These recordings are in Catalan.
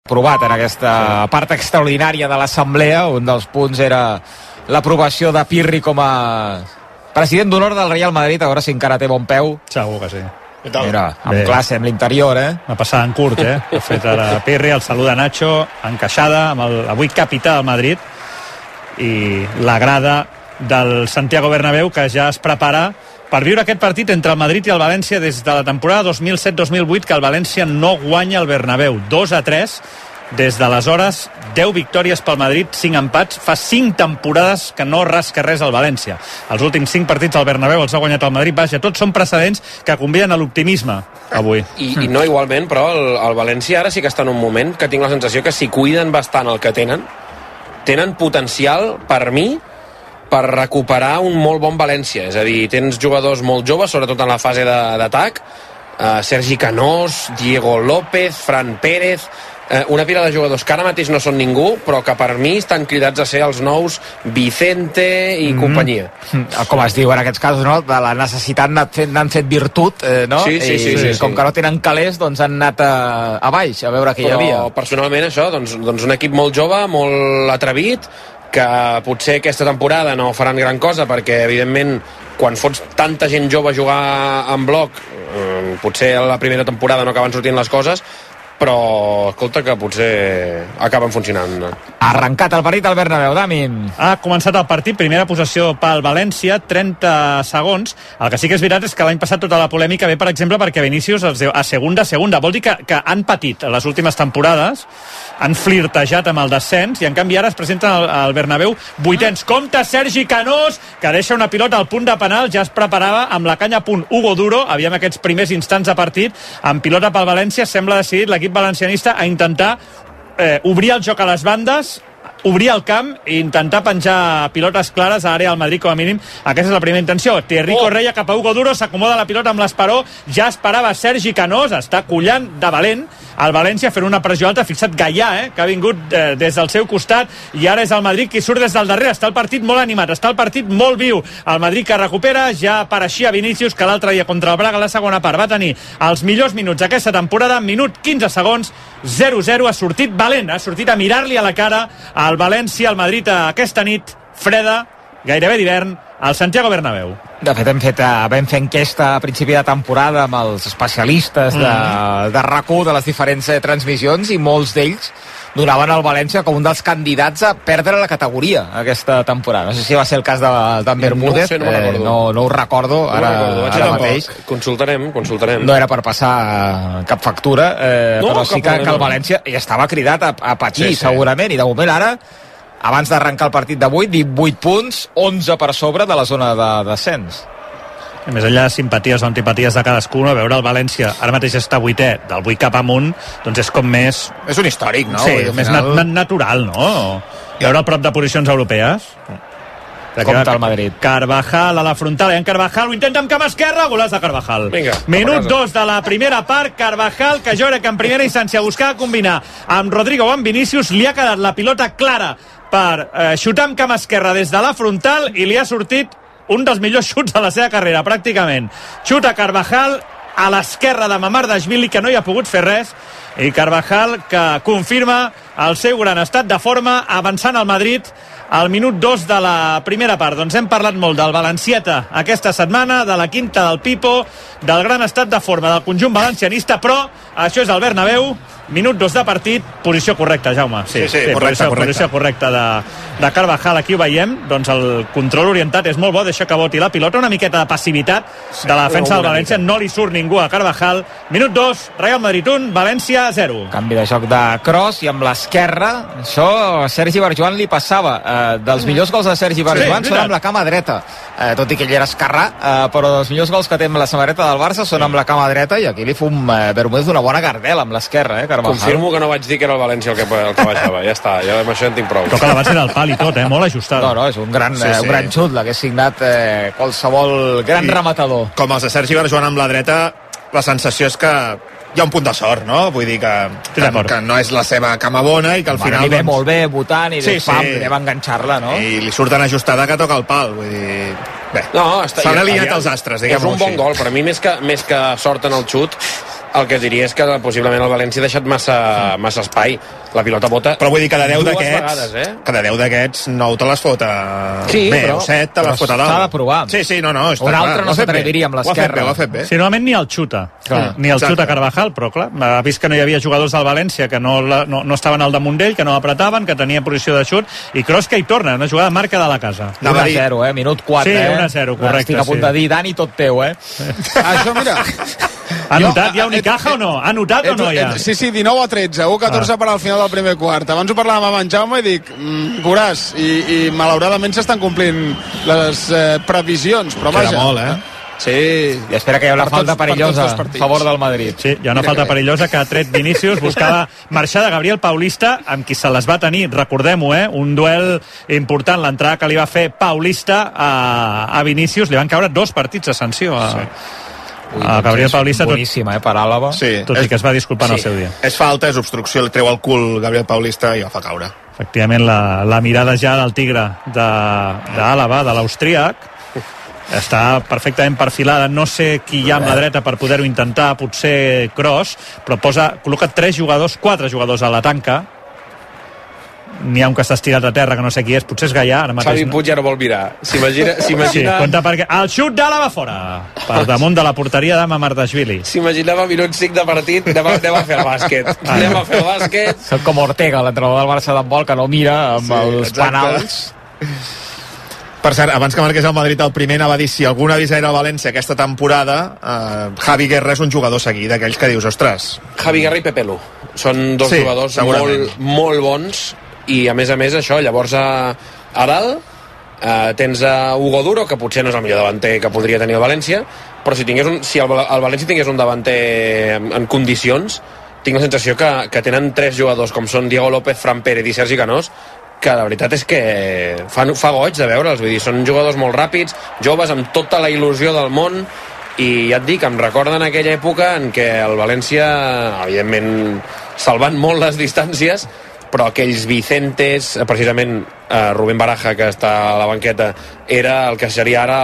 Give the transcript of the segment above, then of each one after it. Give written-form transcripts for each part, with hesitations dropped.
aprovat en aquesta part extraordinària de l'assemblea. Un dels punts era l'aprovació de Pirri com a president d'honor del Real Madrid. A veure si encara té bon peu. Segur que sí. Mira, amb classe, amb l'interior, Una passada en curt, Ha fet ara Pirri, el saluda Nacho, encaixada, amb el avui capità del Madrid, i la grada del Santiago Bernabéu, que ja es prepara per viure aquest partit entre el Madrid i el València des de la temporada 2007-2008, que el València no guanya el Bernabéu. 2-3. Des d'aleshores, 10 victòries pel Madrid, 5 empats. Fa 5 temporades que no rasca res al València. Els últims 5 partits al Bernabéu els ha guanyat el Madrid. Vaja, tots són precedents que conviden a l'optimisme avui. I no igualment, però el València ara sí que està en un moment que tinc la sensació que si cuiden bastant el que tenen potencial, per mi, per recuperar un molt bon València. És a dir, tens jugadors molt joves, sobretot en la fase d'atac, Sergi Canós, Diego López, Fran Pérez, una pila de jugadors que ara mateix no són ningú, però que per mi estan cridats a ser els nous Vicente i companyia. Com es diu en aquests casos, no? De la necessitat n'han fet virtut, no? Sí. Com que no tenen calés, doncs han anat a baix a veure què hi havia. Però personalment això, doncs un equip molt jove, molt atrevit, que potser aquesta temporada no faran gran cosa, perquè evidentment quan fots tanta gent jove a jugar en bloc, potser a la primera temporada no acaben sortint les coses, però escolta que potser acaben funcionant. Ha arrencat el partit al Bernabéu, Damin. Ha començat el partit, primera possessió pel València, 30 segons. El que sí que és veritat és que l'any passat tota la polèmica ve, per exemple, perquè Vinícius els diu a segunda. Vol dir que han patit les últimes temporades, han flirtejat amb el descens, i en canvi ara es presenten al Bernabéu vuitens. Compte Sergi Canós, que deixa una pilota al punt de penal, ja es preparava amb la canya a punt Hugo Duro. Havíem aquests primers instants de partit, amb pilota pel València, sembla decidit l'equip valencianista a intentar obrir el joc a les bandes, obrir el camp i intentar penjar pilotes clares a l'àrea del Madrid, com a mínim. Aquesta és la primera intenció. Thierry Correia cap a Hugo Duro, s'acomoda la pilota amb l'esperó, ja esperava Sergi Canós, està collant de valent el València fent una pressió alta. Fixa't Gaià, que ha vingut des del seu costat, i ara és el Madrid qui surt des del darrere. Està el partit molt animat, està el partit molt viu. El Madrid que recupera, ja apareixia Vinícius, que l'altre dia contra el Braga a la segona part va tenir els millors minuts d'aquesta temporada. Minut 15 segons, 0-0, ha sortit valent, ha sortit a mirar-li a la cara al València, al Madrid, aquesta nit freda, gairebé d'hivern, al Santiago Bernabéu. De fet, vam fer enquesta a principi de temporada amb els especialistes de RAC1 de les diferents transmissions, i molts d'ells donaven el València com un dels candidats a perdre la categoria aquesta temporada. No sé si va ser el cas d'en Bermúdez, no ho recordo ara mateix. Consultarem. No era per passar cap factura, però sí que el València ja estava cridat a patir, segurament, i de moment ara, abans d'arrencar el partit d'avui, 18 punts, 11 per sobre de la zona de descens. Més enllà de simpaties o antipaties de cadascú, a veure el València ara mateix està 8è, del 8 cap amunt, doncs és com més... És un històric, no? Sí, més natural, no? Veure el prop de posicions europees. Compte el Madrid. Carvajal a la frontal, en Carvajal ho intenta amb cama esquerra, golaç de Carvajal. Vinga, minut 2 de la primera part, Carvajal, que jo crec que en primera instància buscava combinar amb Rodrigo o amb Vinícius, li ha quedat la pilota clara per xutar amb cama esquerra des de la frontal, i li ha sortit un dels millors xuts de la seva carrera, pràcticament. Xuta Carvajal a l'esquerra de Mamardashvili, que no hi ha pogut fer res, i Carvajal que confirma el seu gran estat de forma, avançant al Madrid al minut 2 de la primera part. Doncs hem parlat molt del Valencieta aquesta setmana, de la quinta del Pipo, del gran estat de forma del conjunt valencianista, però això és el Bernabéu, minut 2 de partit, posició correcta, Jaume. Sí, correcte. Posició correcta de Carvajal, aquí ho veiem, doncs el control orientat és molt bo, deixa que boti la pilota, una miqueta de passivitat de la defensa del València, no li surt ningú a Carvajal. Minut 2, Real Madrid 1, València 0. Canvi de joc de Kroos, i amb l'esquerra, això a Sergi Barjuan li passava. Dels millors gols de Sergi Barjuan són amb la cama dreta, tot i que ell era esquerrà, però els millors gols que té amb la samarreta del Barça són amb la cama dreta, i aquí li fa un Bermúdez d'una bona gardela amb l'esquerra, Carvajal. Confirmo que no vaig dir que era el València el que baixava, ja està, ja amb això en tinc prou. Toca la base del pal i tot, molt ajustada. No, és un gran xut, l'hagués signat qualsevol gran rematador. Com els de Sergi Barjuan amb la dreta, la sensació és que hi ha un punt de sort, no? Vull dir que no és la seva cama bona, i que al final... Li ve molt bé votant, i anem a enganxar-la, no? I li surt tan ajustada que toca el pal, vull dir... Bé, s'han alineat els astres, diguem-ho així. És un bon gol, per a mi, més que sort en el xut, el que diria és que possiblement el València ha deixat massa espai. La pilota bota però vull dir que de 10 vegades, que de 10 d'aquests 9 te les fot o 7 te les fot a dalt. S'ha de provar. Sí, no, està un clar. altre no s'atreviria amb l'esquerra. Ho ha fet bé. Si normalment ni el xuta. Ni el xuta Carvajal, però clar, ha vist que no hi havia jugadors del València que no estaven al damunt d'ell, que no apretaven, que tenia posició de xut, i Kroos que hi torna, una jugada marca de la casa. 1-0, minut 4. Sí, 1-0, correcte. Estic a punt de dir, Dani, tot teu, Això, mira... Ha notat ja Unicaja o no? Ha notat o no ja? Sí, 19-13, 1-14 per al final del primer quart. Abans ho parlàvem amb en Jaume i dic, veuràs, i malauradament s'estan complint les previsions, però vaja. Queda molt, Sí. I espera que hi ha una falta perillosa a favor del Madrid. Sí, hi ha una falta perillosa que ha tret Vinícius, buscava marxar de Gabriel Paulista, amb qui se les va tenir, recordem-ho, un duel important, l'entrada que li va fer Paulista a Vinícius, li van caure 2 partits de sanció a Gabriel Paulista. Boníssima, per Àlava. Sí, tot i que es va disculpar en el seu dia. És falta, és obstrucció, li treu el cul Gabriel Paulista i el fa caure. Efectivament, la mirada ja del tigre d'Àlava, de l'austríac, està perfectament perfilada. No sé qui hi ha amb la dreta per poder-ho intentar, potser Kroos, però col·loca 4 jugadors a la tanca. N'hi ha un que està estirat a terra, que no sé qui és, potser és Gaià ara mateix. Xavi Puig ja no vol mirar. S'imagina... Sí, compte perquè el xut d'Àlava fora, per damunt de la porteria de Mamardashvili. S'imaginava minut 5 de partit, anem a fer el bàsquet. Anem a fer el bàsquet. Soc com Ortega, l'entrenador del Barça d'handbol, que no mira amb els penals. Per cert, abans que marqués el Madrid el primer, anava a dir si algú ha vist gaire el València aquesta temporada, Javi Guerra és un jugador seguit, d'aquells que dius, ostres. Javi Guerra i Pepe Lu. Són dos jugadors molt bons, i a més això, llavors a dalt tens a Hugo Duro, que potser no és el millor davanter que podria tenir el València, però si el València tingués un davanter en condicions, tinc la sensació que tenen 3 jugadors com són Diego López, Fran Pérez i Sergi Canós, que la veritat és que fa goig de veure'ls, vull dir, són jugadors molt ràpids, joves, amb tota la il·lusió del món, i ja et dic, em recorden aquella època en què el València, evidentment salvant molt les distàncies, però aquells Vicentes, precisament Rubén Baraja, que està a la banqueta, era el que seria ara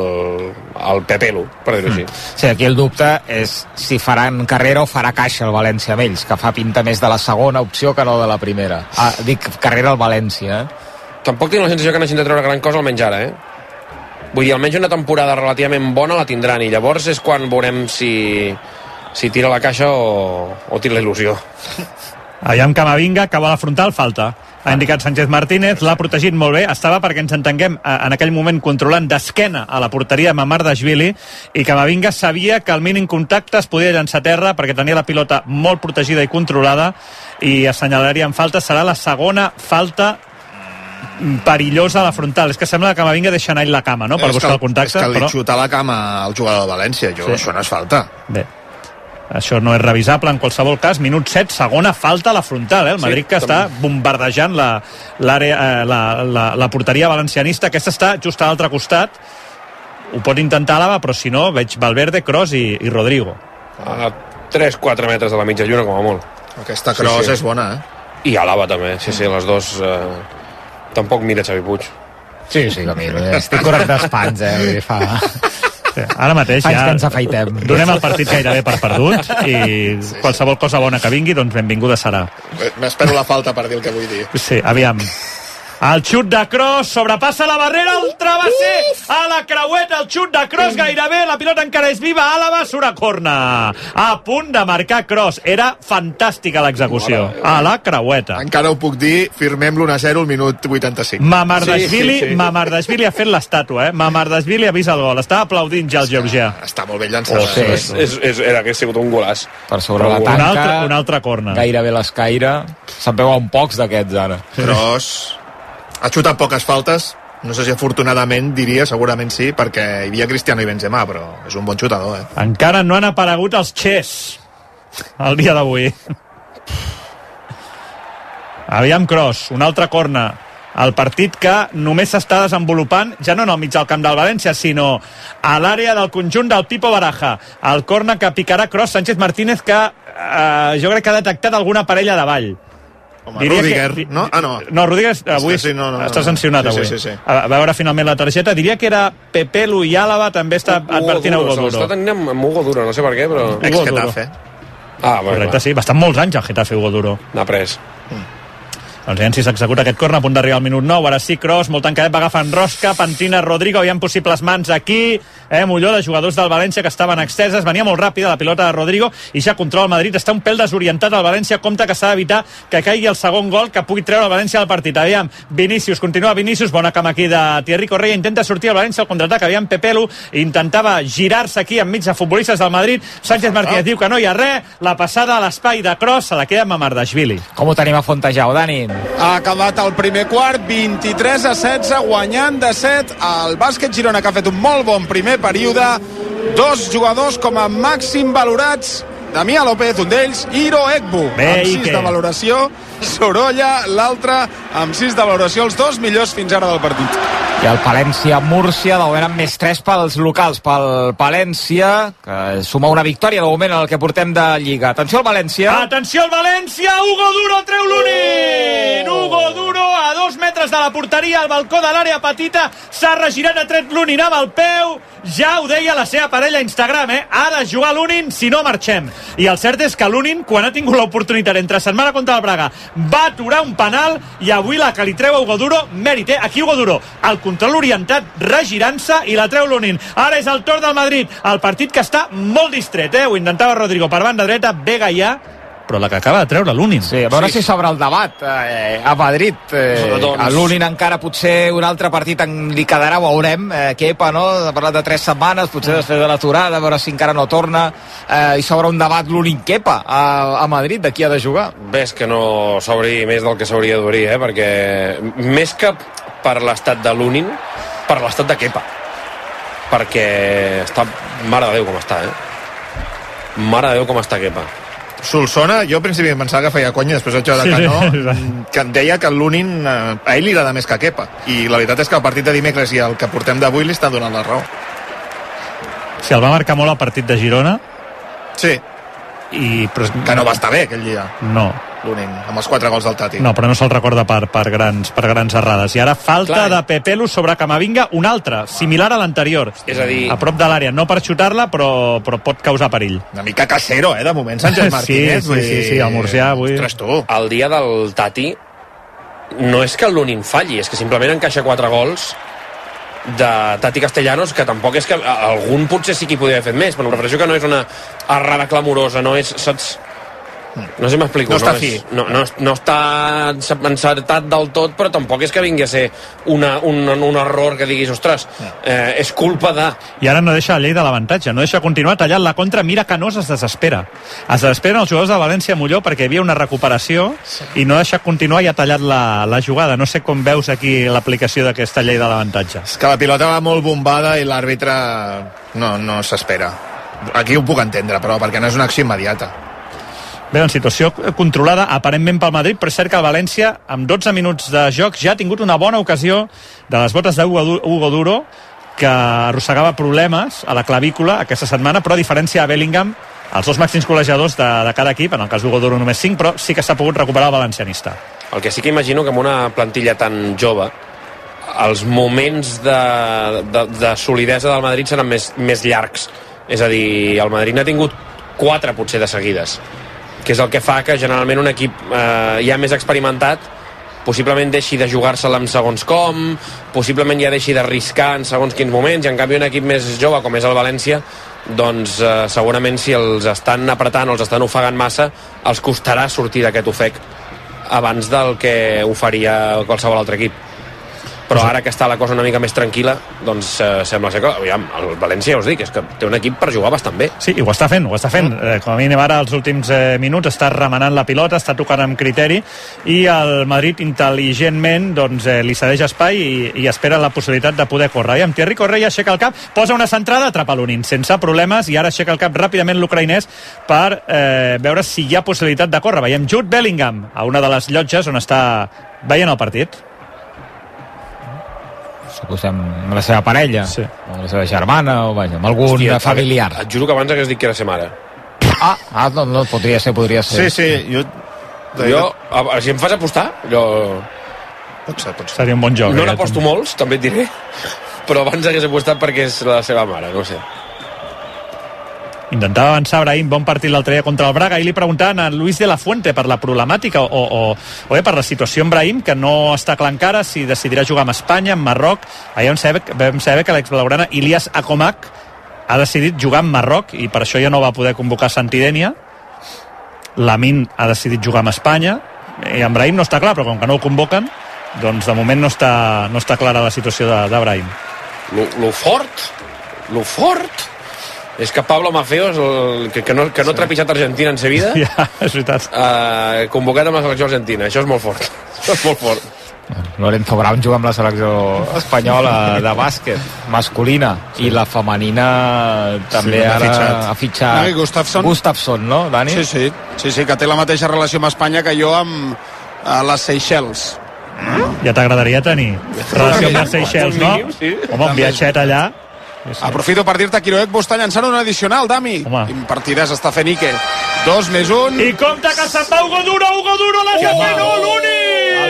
el Pepelu, per dir-ho així. Sí, aquí el dubte és si faran carrera o farà caixa el València amb ells, que fa pinta més de la segona opció que no de la primera. Dic carrera al València, Tampoc tinc la sensació que n'hagin de treure gran cosa, almenys ara, Vull dir, almenys una temporada relativament bona la tindran, i llavors és quan veurem si tira la caixa o tira la il·lusió. Aviam Camavinga, que vol afrontar el falta. Ha indicat Sánchez Martínez, l'ha protegit molt bé. Estava, perquè ens entenguem, en aquell moment controlant d'esquena a la porteria de Mamardashvili, i Camavinga sabia que al mínim contacte es podia llançar a terra perquè tenia la pilota molt protegida i controlada, i assenyalaria en falta. Serà la segona falta perillosa a la frontal. És que sembla que Camavinga deixa anar la cama, no?, per buscar el contacte. És que li xuta la cama al jugador de València. Això no és falta. Bé, això no és revisable en qualsevol cas. Minut 7, segona falta a la frontal, El Madrid que està bombardejant la porteria valencianista. Aquesta està just a l'altre costat. Ho pot intentar Àlava, però si no, veig Valverde, Kroos i Rodrigo. A 3-4 metres de la mitja lluna, com a molt. Aquesta Kroos és bona, I Àlava també, sí, les dos... Tampoc mira Xavi Puig. Sí, que miro. Estic curat d'espans, fa... Sí, ara mateix ja que ens afaitem. Donem el partit gairebé per perdut, i qualsevol cosa bona que vingui, doncs benvinguda serà. M'espero la falta per dir el que vull dir. Sí, aviam. El xut de Kroos sobrepassa la barrera, el travesser a la creueta, el xut de Kroos gairebé, la pilota encara és viva, Àlava surt a corna, a punt de marcar Kroos. Era fantàstica l'execució, a la creueta. Encara ho puc dir, firmem l'1-0 al minut 85. Mamardashvili ha fet l'estàtua, Mamardashvili ha vist el gol, està aplaudint ja el georgià. Està molt ben llançat. Era que ha sigut un golaç. Per sobre la tanca, un altre corna. Gairebé l'escaire. Se'n veuen pocs d'aquests ara. Kroos ha xutat poques faltes, no sé si afortunadament diria, segurament sí, perquè hi havia Cristiano i Benzema, però és un bon xutador, Encara no han aparegut els Xes el dia d'avui. Aviam Kroos, un altre corna. El partit que només s'està desenvolupant ja no en el mig del camp del València, sinó a l'àrea del conjunt del Pipo Baraja. El corna que picarà Kroos, Sánchez Martínez, que jo crec que ha detectat alguna parella davall. Rüdiger, no? No, Rüdiger avui està sancionat avui. Sí. A veure finalment la targeta. Diria que era Pepelu i Àlava, també està advertint a Hugo Duro. Està tenint amb Hugo Duro, no sé per què, però... Ex-Getafe. Correcte, sí. Bastant molts anys el Getafe Hugo Duro. N'ha pres. Doncs aviam si s'executa aquest corner, a punt d'arribar al minut 9, ara sí, Kroos, molt tancadet, va agafant Rosca, Pentina, Rodrigo, hi ha possibles mans aquí, Molló, de jugadors del València que estaven exteses, venia molt ràpida la pilota de Rodrigo, i ja controla el Madrid, està un pèl desorientat el València, compta que s'ha d'evitar que caigui el segon gol que pugui treure el València del partit. Aviam, Vinícius, continua Vinícius, bona cama aquí de Thierry Correia, intenta sortir el València al contraatac, aviam Pepelu, intentava girar-se aquí enmig de futbolistes del Madrid, Sánchez Martínez diu que no hi ha res, la passada a l'espai de Kroos se la queda amb Mamardashvili. Com ho tenim a Fontejau, Dani? Ha acabat el primer quart, 23-16, guanyant de 7 el bàsquet Girona, que ha fet un molt bon primer període. Dos jugadors com a màxim valorats, Damià López, un d'ells, Hiro Egbu, amb 6 de valoració, Sorolla, l'altre, amb 6 de valoració, els dos millors fins ara del partit. I el Palència-Múrcia, de moment amb més 3 pels locals, pel Palència, que suma una victòria de moment en el que portem de Lliga. Atenció al València. Atenció al València, Hugo Duro treu l'Unin! Hugo Duro a 2 metres de la porteria, al balcó de l'àrea petita, s'ha regirat, ha tret l'Unin amb el peu, ja ho deia la seva parella a Instagram, ha de jugar l'Unin, si no marxem. I el cert és que l'Unin, quan ha tingut l'oportunitat entre setmana contra el Braga, va aturar un penal, i avui la que li treu a Hugo Duro, mèrit, aquí Hugo Duro, el control orientat, regirant-se, i la treu l'Unin. Ara és el torn del Madrid, el partit que està molt distret, ho intentava Rodrigo per banda dreta, ve Gaià, però la que acaba de treure l'Unin. Sí, a veure si s'obre el debat a Madrid. A l'Unin encara potser un altre partit li quedarà, ho veurem. Kepa, no? Ha parlat de 3 setmanes, potser després de l'aturada, a veure si encara no torna. I s'obre un debat l'Unin-Kepa a Madrid, de qui ha de jugar. Bé, és que no s'obri més del que s'hauria d'obrir, perquè més que per l'estat de l'Unin, per l'estat de Kepa. Perquè està... Mare de Déu com està, Mare de Déu com està Kepa. Solsona, jo al principi pensava que feia conya, després vaig veure que no, que em deia que l'Unin a ell li agrada més que Kepa, i la veritat és que el partit de dimecres i el que portem d'avui li està donant la raó. Sí, el va marcar molt el partit de Girona. Sí. Però que no va estar bé aquell dia. No. L'Unin, amb els 4 gols del Tati. No, però no se'l recorda per grans errades. I ara falta de Pepelu sobre Camavinga, una altra, similar a l'anterior. És a dir... A prop de l'àrea, no per xutar-la, però pot causar perill. Una mica casero, de moment, Sánchez Martínez. Sí, el murcià avui... Ostres, tu. El dia del Tati no és que l'Unin falli, és que simplement encaixa 4 gols de Tati Castellanos, que tampoc és que algun potser sí que hi podria haver fet més, però em refereixo que no és una errada clamorosa, no és... Saps? No sé si m'explico. No està fi. No està encertat del tot, però tampoc és que vingui a ser un error que diguis, ostres, és culpa de... I ara no deixa la llei de l'avantatge, no deixa continuar tallant la contra. Mira que Canós es desespera. Es desesperen els jugadors de València a Molló perquè hi havia una recuperació i no deixa continuar i ha tallat la jugada. No sé com veus aquí l'aplicació d'aquesta llei de l'avantatge. És que la pilota va molt bombada i l'àrbitre no s'espera. Aquí ho puc entendre, però perquè no és una acció immediata. Bé, en situació controlada aparentment pel Madrid, però és cert que el València amb 12 minuts de joc ja ha tingut una bona ocasió de les botes d'Hugo Duro, que arrossegava problemes a la clavícula aquesta setmana, però a diferència de Bellingham, els dos màxims col·legiadors de cada equip, en el cas d'Hugo Duro només 5, però sí que s'ha pogut recuperar el valencianista. El que sí que imagino que amb una plantilla tan jove els moments de solidesa del Madrid seran més llargs, és a dir, el Madrid n'ha tingut 4 potser de seguides, que és el que fa que generalment un equip ja més experimentat possiblement deixi de jugar-se'l en segons com, possiblement ja deixi d'arriscar en segons quins moments, i en canvi un equip més jove com és el València, doncs segurament si els estan apretant o els estan ofegant massa, els costarà sortir d'aquest ofec abans del que ho faria qualsevol altre equip. Però ara que està la cosa una mica més tranquil·la, doncs sembla ser que el València, ja us dic, és que té un equip per jugar bastant bé. Sí, i ho està fent. Com a mínim ara, els últims minuts, està remenant la pilota, està tocant amb criteri, i el Madrid intel·ligentment li cedeix espai i espera la possibilitat de poder córrer. I amb Thierry Correia aixeca el cap, posa una centrada, atrapa l'Unin, sense problemes, i ara aixeca el cap ràpidament l'ucraïnès per veure si hi ha possibilitat de córrer. Veiem Jude Bellingham a una de les llotges on està veient el partit. Suposem amb la seva parella, sí, o amb la seva germana, o vaja, amb algun familiar. Et juro que abans hagués dit que era sa mare. No, podria ser. Sí, jo, si em fas apostar, pot ser. Seria un bon joc. No n'aposto molts, també et diré, però abans hagués apostat perquè és la seva mare, no sé. Intentava avançar Brahim, bon partit l'altre dia contra el Braga, i li preguntaven a Luis de la Fuente per la problemàtica o per la situació amb Brahim, que no està clar encara si decidirà jugar amb Espanya, amb Marroc. Ahir vam saber que l'exblaugrana Ilias Akomak ha decidit jugar amb Marroc i per això ja no va poder convocar Santidènia. Lamin ha decidit jugar amb Espanya i amb Brahim no està clar, però com que no ho convoquen, doncs de moment no està clara la situació de Brahim. Lo fort és que Pablo Maffeo, que no ha trepitjat Argentina en sa vida, ja, és veritat. Convocat amb la selecció argentina. Això és molt fort. Això és molt fort. Lorenzo Brown juga amb la selecció espanyola de bàsquet masculina i la femenina també ha fitxat Gustafsson, no, Dani? Sí, que té la mateixa relació amb Espanya que jo amb les Seychelles. Ja t'agradaria tenir relació amb les Seychelles, no? Sí. Home, un viatget allà. Aprofito per dir-te que Quiroec està llançant un addicional, Dami. Quin partidàs està fent Ike. 2+1. I compte que se'n va Hugo Duro, la no, l'únic!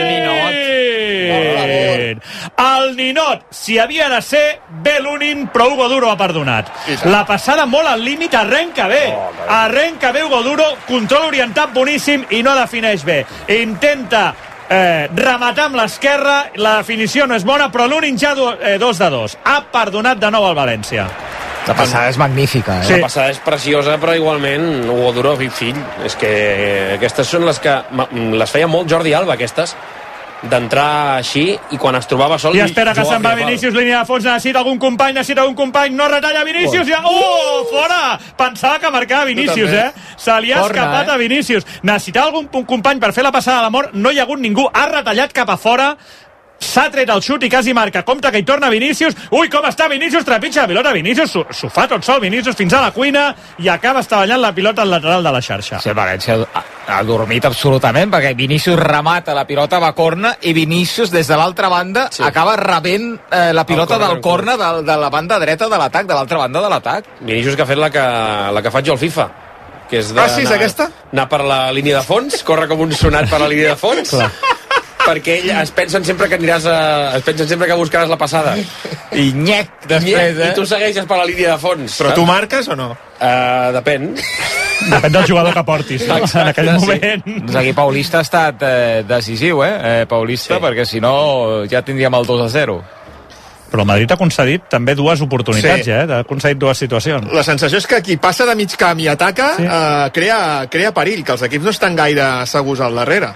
El ninot, si havia de ser, ve l'únic, però Hugo Duro ha perdonat. La passada molt al límit, arrenca bé Hugo Duro, control orientat boníssim i no defineix bé. Intenta rematar amb l'esquerra, la definició no és bona, però l'únic ja 2-2. Ha perdonat de nou el València. La passada és magnífica, Sí. La passada és preciosa, però igualment Hugo Duro, fill, és que aquestes són les que les feia molt Jordi Alba, aquestes, d'entrar així i quan es trobava sol... I espera que se'n va Vinícius, línia de fons, necessita algun company, no retalla Vinícius, fora! Pensava que marcava Vinícius, Se li ha escapat a Vinícius. Necessitava algun company per fer la passada a l'amor, no hi ha hagut ningú, ha retallat cap a fora, s'ha tret el xut i quasi marca. Compte que hi torna Vinícius. Ui, com està Vinícius, trepitja la pilota Vinícius, s'ho fa tot sol Vinícius fins a la cuina i acaba estavellant la pilota al lateral de la xarxa. Sí, el València ha dormit absolutament, perquè Vinícius remata la pilota, va corna, i Vinícius des de l'altra banda acaba rebent la pilota del corna de la banda dreta de l'atac, de l'altra banda de l'atac. Vinícius que ha fet la que faig jo al FIFA, que és és aquesta? Anar per la línia de fons, córrer com un sonat per la línia de fons, perquè ell es pensen sempre que buscaràs la passada. I nyec, després, I tu segueixes per la línia de fons. Però tu marques o no? Depèn. Depèn del jugador que portis, no? En aquell moment. Doncs aquí Paulista ha estat decisiu, Paulista, perquè si no ja tindríem el 2-0. Però el Madrid ha concedit també dues oportunitats, ha concedit dues situacions. La sensació és que qui passa de mig camp i ataca crea perill, que els equips no estan gaire segurs al darrere.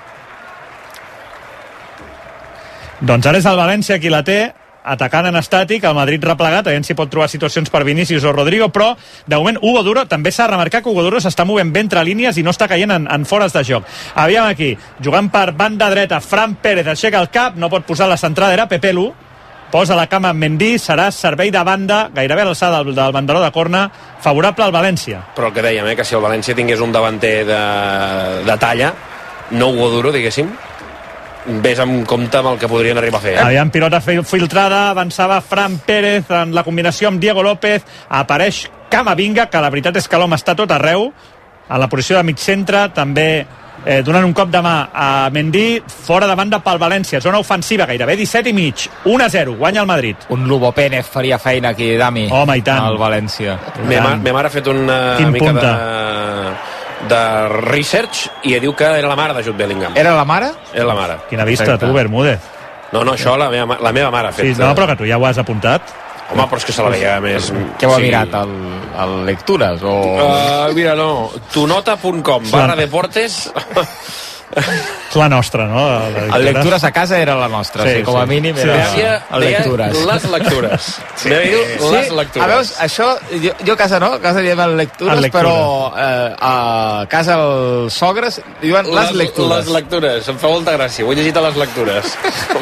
Doncs ara és el València qui la té, atacant en estàtic, el Madrid replegat, aviam si pot trobar situacions per Vinícius o Rodrigo, però de moment Hugo Duro, també s'ha de remarcar que Hugo Duro s'està movent bé entre línies i no està caient en fores de joc. Aviam aquí, jugant per banda dreta, Fran Pérez aixeca el cap, no pot posar la centrada, era Pepe Lu, posa la cama amb Mendy, serà servei de banda, gairebé a l'alçada del banderó de corna, favorable al València. Però el que dèiem, que si el València tingués un davanter de talla, no Hugo Duro, diguéssim, ves amb compte amb el que podrien arribar a fer. Aviam, pilota filtrada, avançava Fran Pérez en la combinació amb Diego López, apareix Camavinga, que la veritat és que l'home està tot arreu, a la posició de mig centre, també donant un cop de mà a Mendy, fora de banda pel València, zona ofensiva, gairebé 17,5, 1-0, guanya el Madrid. Un Lugo Pérez faria feina aquí, Dami. Home, i tant. Al València. Ma mare ha fet una mica de research i diu que era la mare de Jude Bellingham. Era la mare? Era la mare. Quina vista, tu, Bermúdez. No, això la meva mare ha fet. Sí, no, però que tu ja ho has apuntat. Home, però és que se la veia més... Què ho ha mirat, el Lectures? Mira, no, tunota.com/deportes. És la nostra, no? El Lectures a casa era la nostra, sí, com a mínim era el Lectures. Les lectures. Les lectures. A veure, això, jo a casa no, a casa diem el Lectures, però a casa els sogres diuen les lectures. Les lectures, em fa molta gràcia, ho he llegit a les lectures.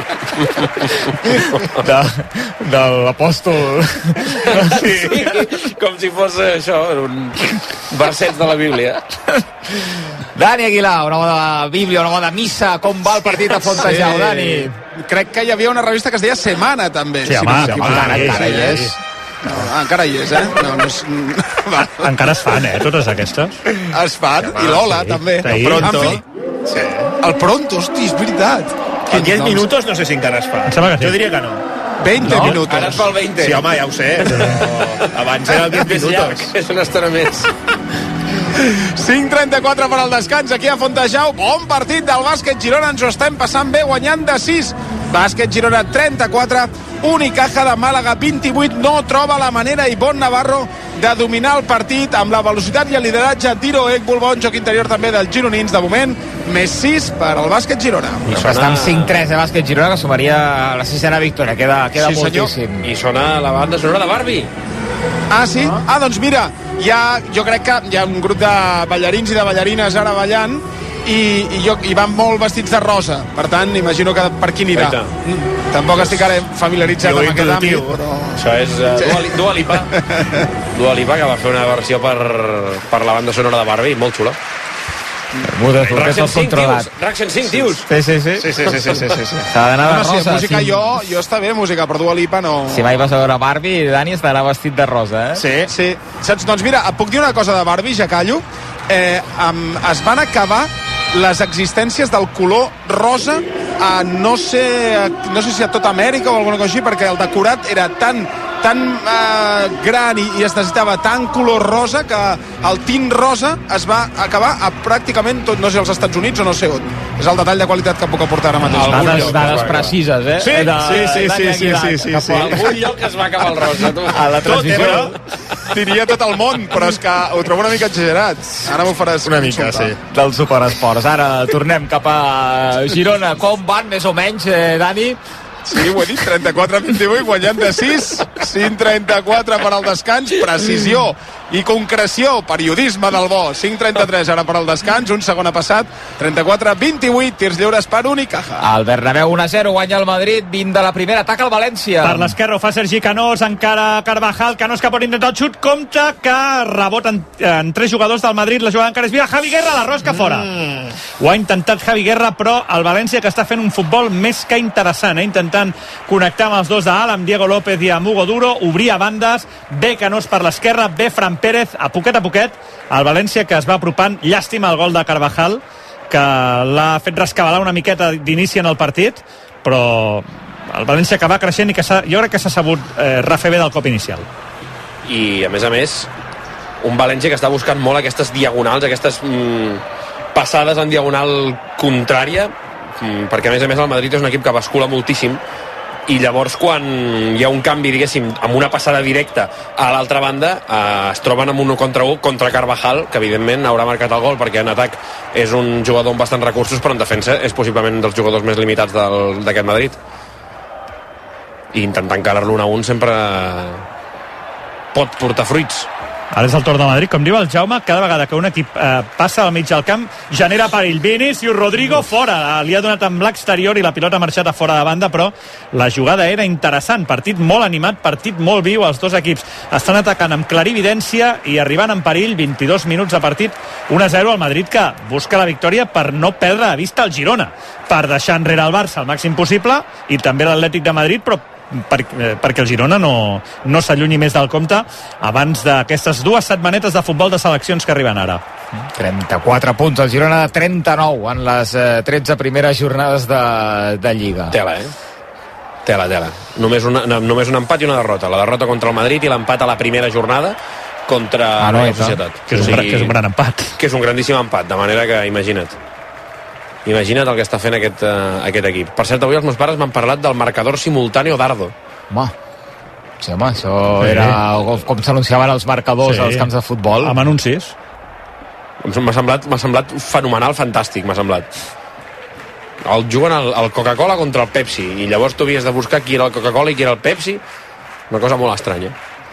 De l'apòstol. Sí, com si fos això, un verset de la Bíblia. Dani Aguilar, un home de Bíblia, un home de missa, com va el partit a Fontejau, Dani? Crec que hi havia una revista que es deia Semana, també. Sí, home, encara hi és. Encara hi és, Encara es fan, totes aquestes. Es fan, i l'Ola, també. El Pronto. El Pronto, hosti, és veritat. En 10 minutos no sé si encara es fa. Em sembla que sí. Jo diria que no. 20 minutos. Ara et fa el 20. Sí, home, ja ho sé, però abans era el 20 minutos. És una estona més. 5:34 per al descans aquí a Fontejau. Bon partit del bàsquet Girona, ens ho estem passant bé, guanyant de 6. Bàsquet Girona 34, Unicaja de Màlaga 28. No troba la manera Ivonne Navarro de dominar el partit amb la velocitat i el lideratge d'Iro Ekbul. Bon joc interior també dels gironins, de moment més 6 per al bàsquet Girona. I està amb 5-3 de bàsquet Girona, que sumaria la 6ª victòria. Queda Sí, moltíssim. I sona la banda sonora de Barbie. Ah, sí? Ah, doncs mira, jo crec que hi ha un grup de ballarins i de ballarines ara ballant i van molt vestits de rosa, per tant imagino que per quin irà. Tampoc estic ara familiaritzat amb aquest àmbit, però... Això és Dua Lipa. Dua Lipa, que va fer una versió per la banda sonora de Barbie, molt xula. RAC 105, tios. Sí. S'ha d'anar de rosa. Música, jo està bé, música, però Dua Lipa no... Si mai vas a veure Barbie, Dani està d'anar vestit de rosa, eh? Sí. Saps? Doncs mira, et puc dir una cosa de Barbie, ja callo. Es van acabar les existències del color rosa a no sé si a tota Amèrica o alguna cosa així, perquè el decorat era tan gran i es necessitava tant color rosa que el tint rosa es va acabar a pràcticament tot, no sé, als Estats Units o no sé on. És el detall de qualitat que puc aportar ara mateix. Dades precises, eh? Sí. Algun lloc es va acabar el rosa. A la transmissió. Diria tot el món, però és que ho trobo una mica exagerat. Ara m'ho faràs una mica, sí. Del Superesports. Ara tornem cap a Girona. Com van, més o menys, Dani? Sí, ho he dit, 34-28, guanyant de 6, 5-34 per al descans, precisió i concreció, periodisme del bo. 5-33 ara per al descans, un segon ha passat, 34-28, tirs lliures per Unicaja. El Bernabéu 1-0, guanya el Madrid, 20 de la primera, ataca el València. Per l'esquerra ho fa Sergi Canós, encara Carvajal, Canós que pot intentar el xut, compte que rebota en 3 jugadors del Madrid, la jugada encara és viva, Javi Guerra, la rosca fora. Ho ha intentat Javi Guerra, però el València que està fent un futbol més que interessant, intentant connectar amb els dos d'alt, amb Diego López i amb Hugo Duro, obrir a bandes, bé Canós per l'esquerra, bé Fran Pérez, a poquet, el València que es va apropant, llàstima el gol de Carvajal, que l'ha fet rescabalar una miqueta d'inici en el partit, però el València que va creixent i que jo crec que s'ha sabut refer bé del cop inicial. I a més, un València que està buscant molt aquestes diagonals, aquestes passades en diagonal contrària, perquè a més el Madrid és un equip que bascula moltíssim, i llavors quan hi ha un canvi, diguéssim, amb una passada directa a l'altra banda, es troben amb un 1 contra 1 contra Carvajal, que evidentment haurà marcat el gol perquè en atac és un jugador amb bastants recursos, però en defensa és possiblement dels jugadors més limitats d'aquest Madrid, i intentar encarar-lo 1-1 sempre pot portar fruits. Ara és el torn de Madrid, com diu el Jaume, cada vegada que un equip passa al mig del camp genera perill. Vinicius Rodrigo fora, li ha donat amb l'exterior i la pilota ha marxat a fora de banda, però la jugada era interessant, partit molt animat, partit molt viu, els dos equips estan atacant amb clarividència i arribant en perill, 22 minuts de partit, 1-0 al Madrid, que busca la victòria per no perdre de vista el Girona, per deixar enrere el Barça el màxim possible i també l'Atlètic de Madrid, però perquè el Girona no s'allunyi més del compte abans d'aquestes 2 setmanetes de futbol de seleccions que arriben ara. 34 punts, el Girona de 39 en les 13 primeres jornades de Lliga. Tela. Només un empat i una derrota. La derrota contra el Madrid i l'empat a la primera jornada contra la Societat. Que és un gran empat. Que és un grandíssim empat, de manera que imagina't el que està fent aquest equip. Per cert, avui els meus pares m'han parlat del marcador simultàneo d'Ardo. Sí, això era com s'anunciaven els marcadors als camps de futbol. Amb anuncis. M'ha semblat fenomenal, fantàstic, m'ha semblat. Juguen el Coca-Cola contra el Pepsi, i llavors tu havies de buscar qui era el Coca-Cola i qui era el Pepsi. Una cosa molt estranya.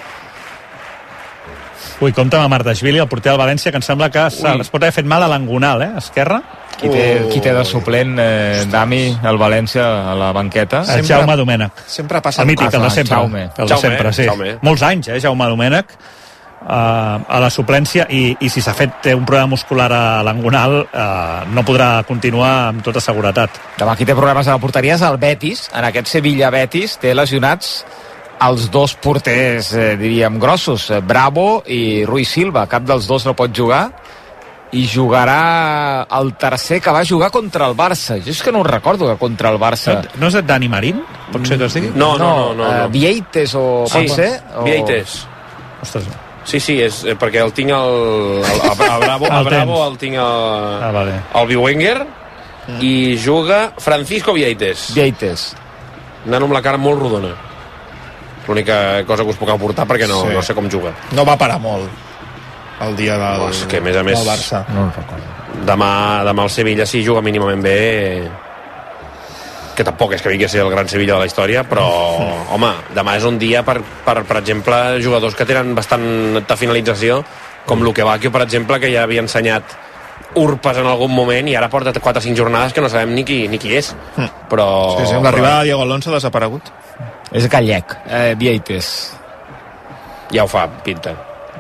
Ui, compte amb Martashvili, el porter del València, que em sembla que es pot haver fet mal a l'angonal, esquerra. Qui té de suplent, Dami, el València, a la banqueta? Jaume Domènech. Sempre passa el mític, el de sempre. El de sempre, sí. Molts anys, Jaume Domènech, a la suplència, i si s'ha fet un problema muscular a l'angonal, no podrà continuar amb tota seguretat. Demà qui té problemes a la porteria és el Betis. En aquest Sevilla-Betis té lesionats els 2 porters, diríem, grossos, Bravo i Rui Silva. Cap dels 2 no pot jugar, i jugarà el tercer, que va jugar contra el Barça. Jo és que no ho recordo, que contra el Barça... No és Dani Marín? Pot ser que es digui? No. Vieites o... Sí, pot ser? Vieites. Ostres. Sí, és perquè el tinc el Bravo el tinc el Biwenger i juga Francisco Vieites. Nano amb la cara molt rodona. L'única cosa que us puc aportar perquè no sé com juga. No va parar molt el dia del, que a més del Barça. No el recordo. Demà el Sevilla sí juga mínimament bé, que tampoc és que vingui a ser el gran Sevilla de la història, però home, demà és un dia per exemple, jugadors que tenen bastanta finalització, com Luque Bacchio, per exemple, que ja havia ensenyat urpes en algun moment i ara porta 4 o 5 jornades que no sabem ni qui és. Però... Sí, amb l'arribada de Diego Alonso ha desaparegut. És gallec, Vieites. Ja ho fa, pinta.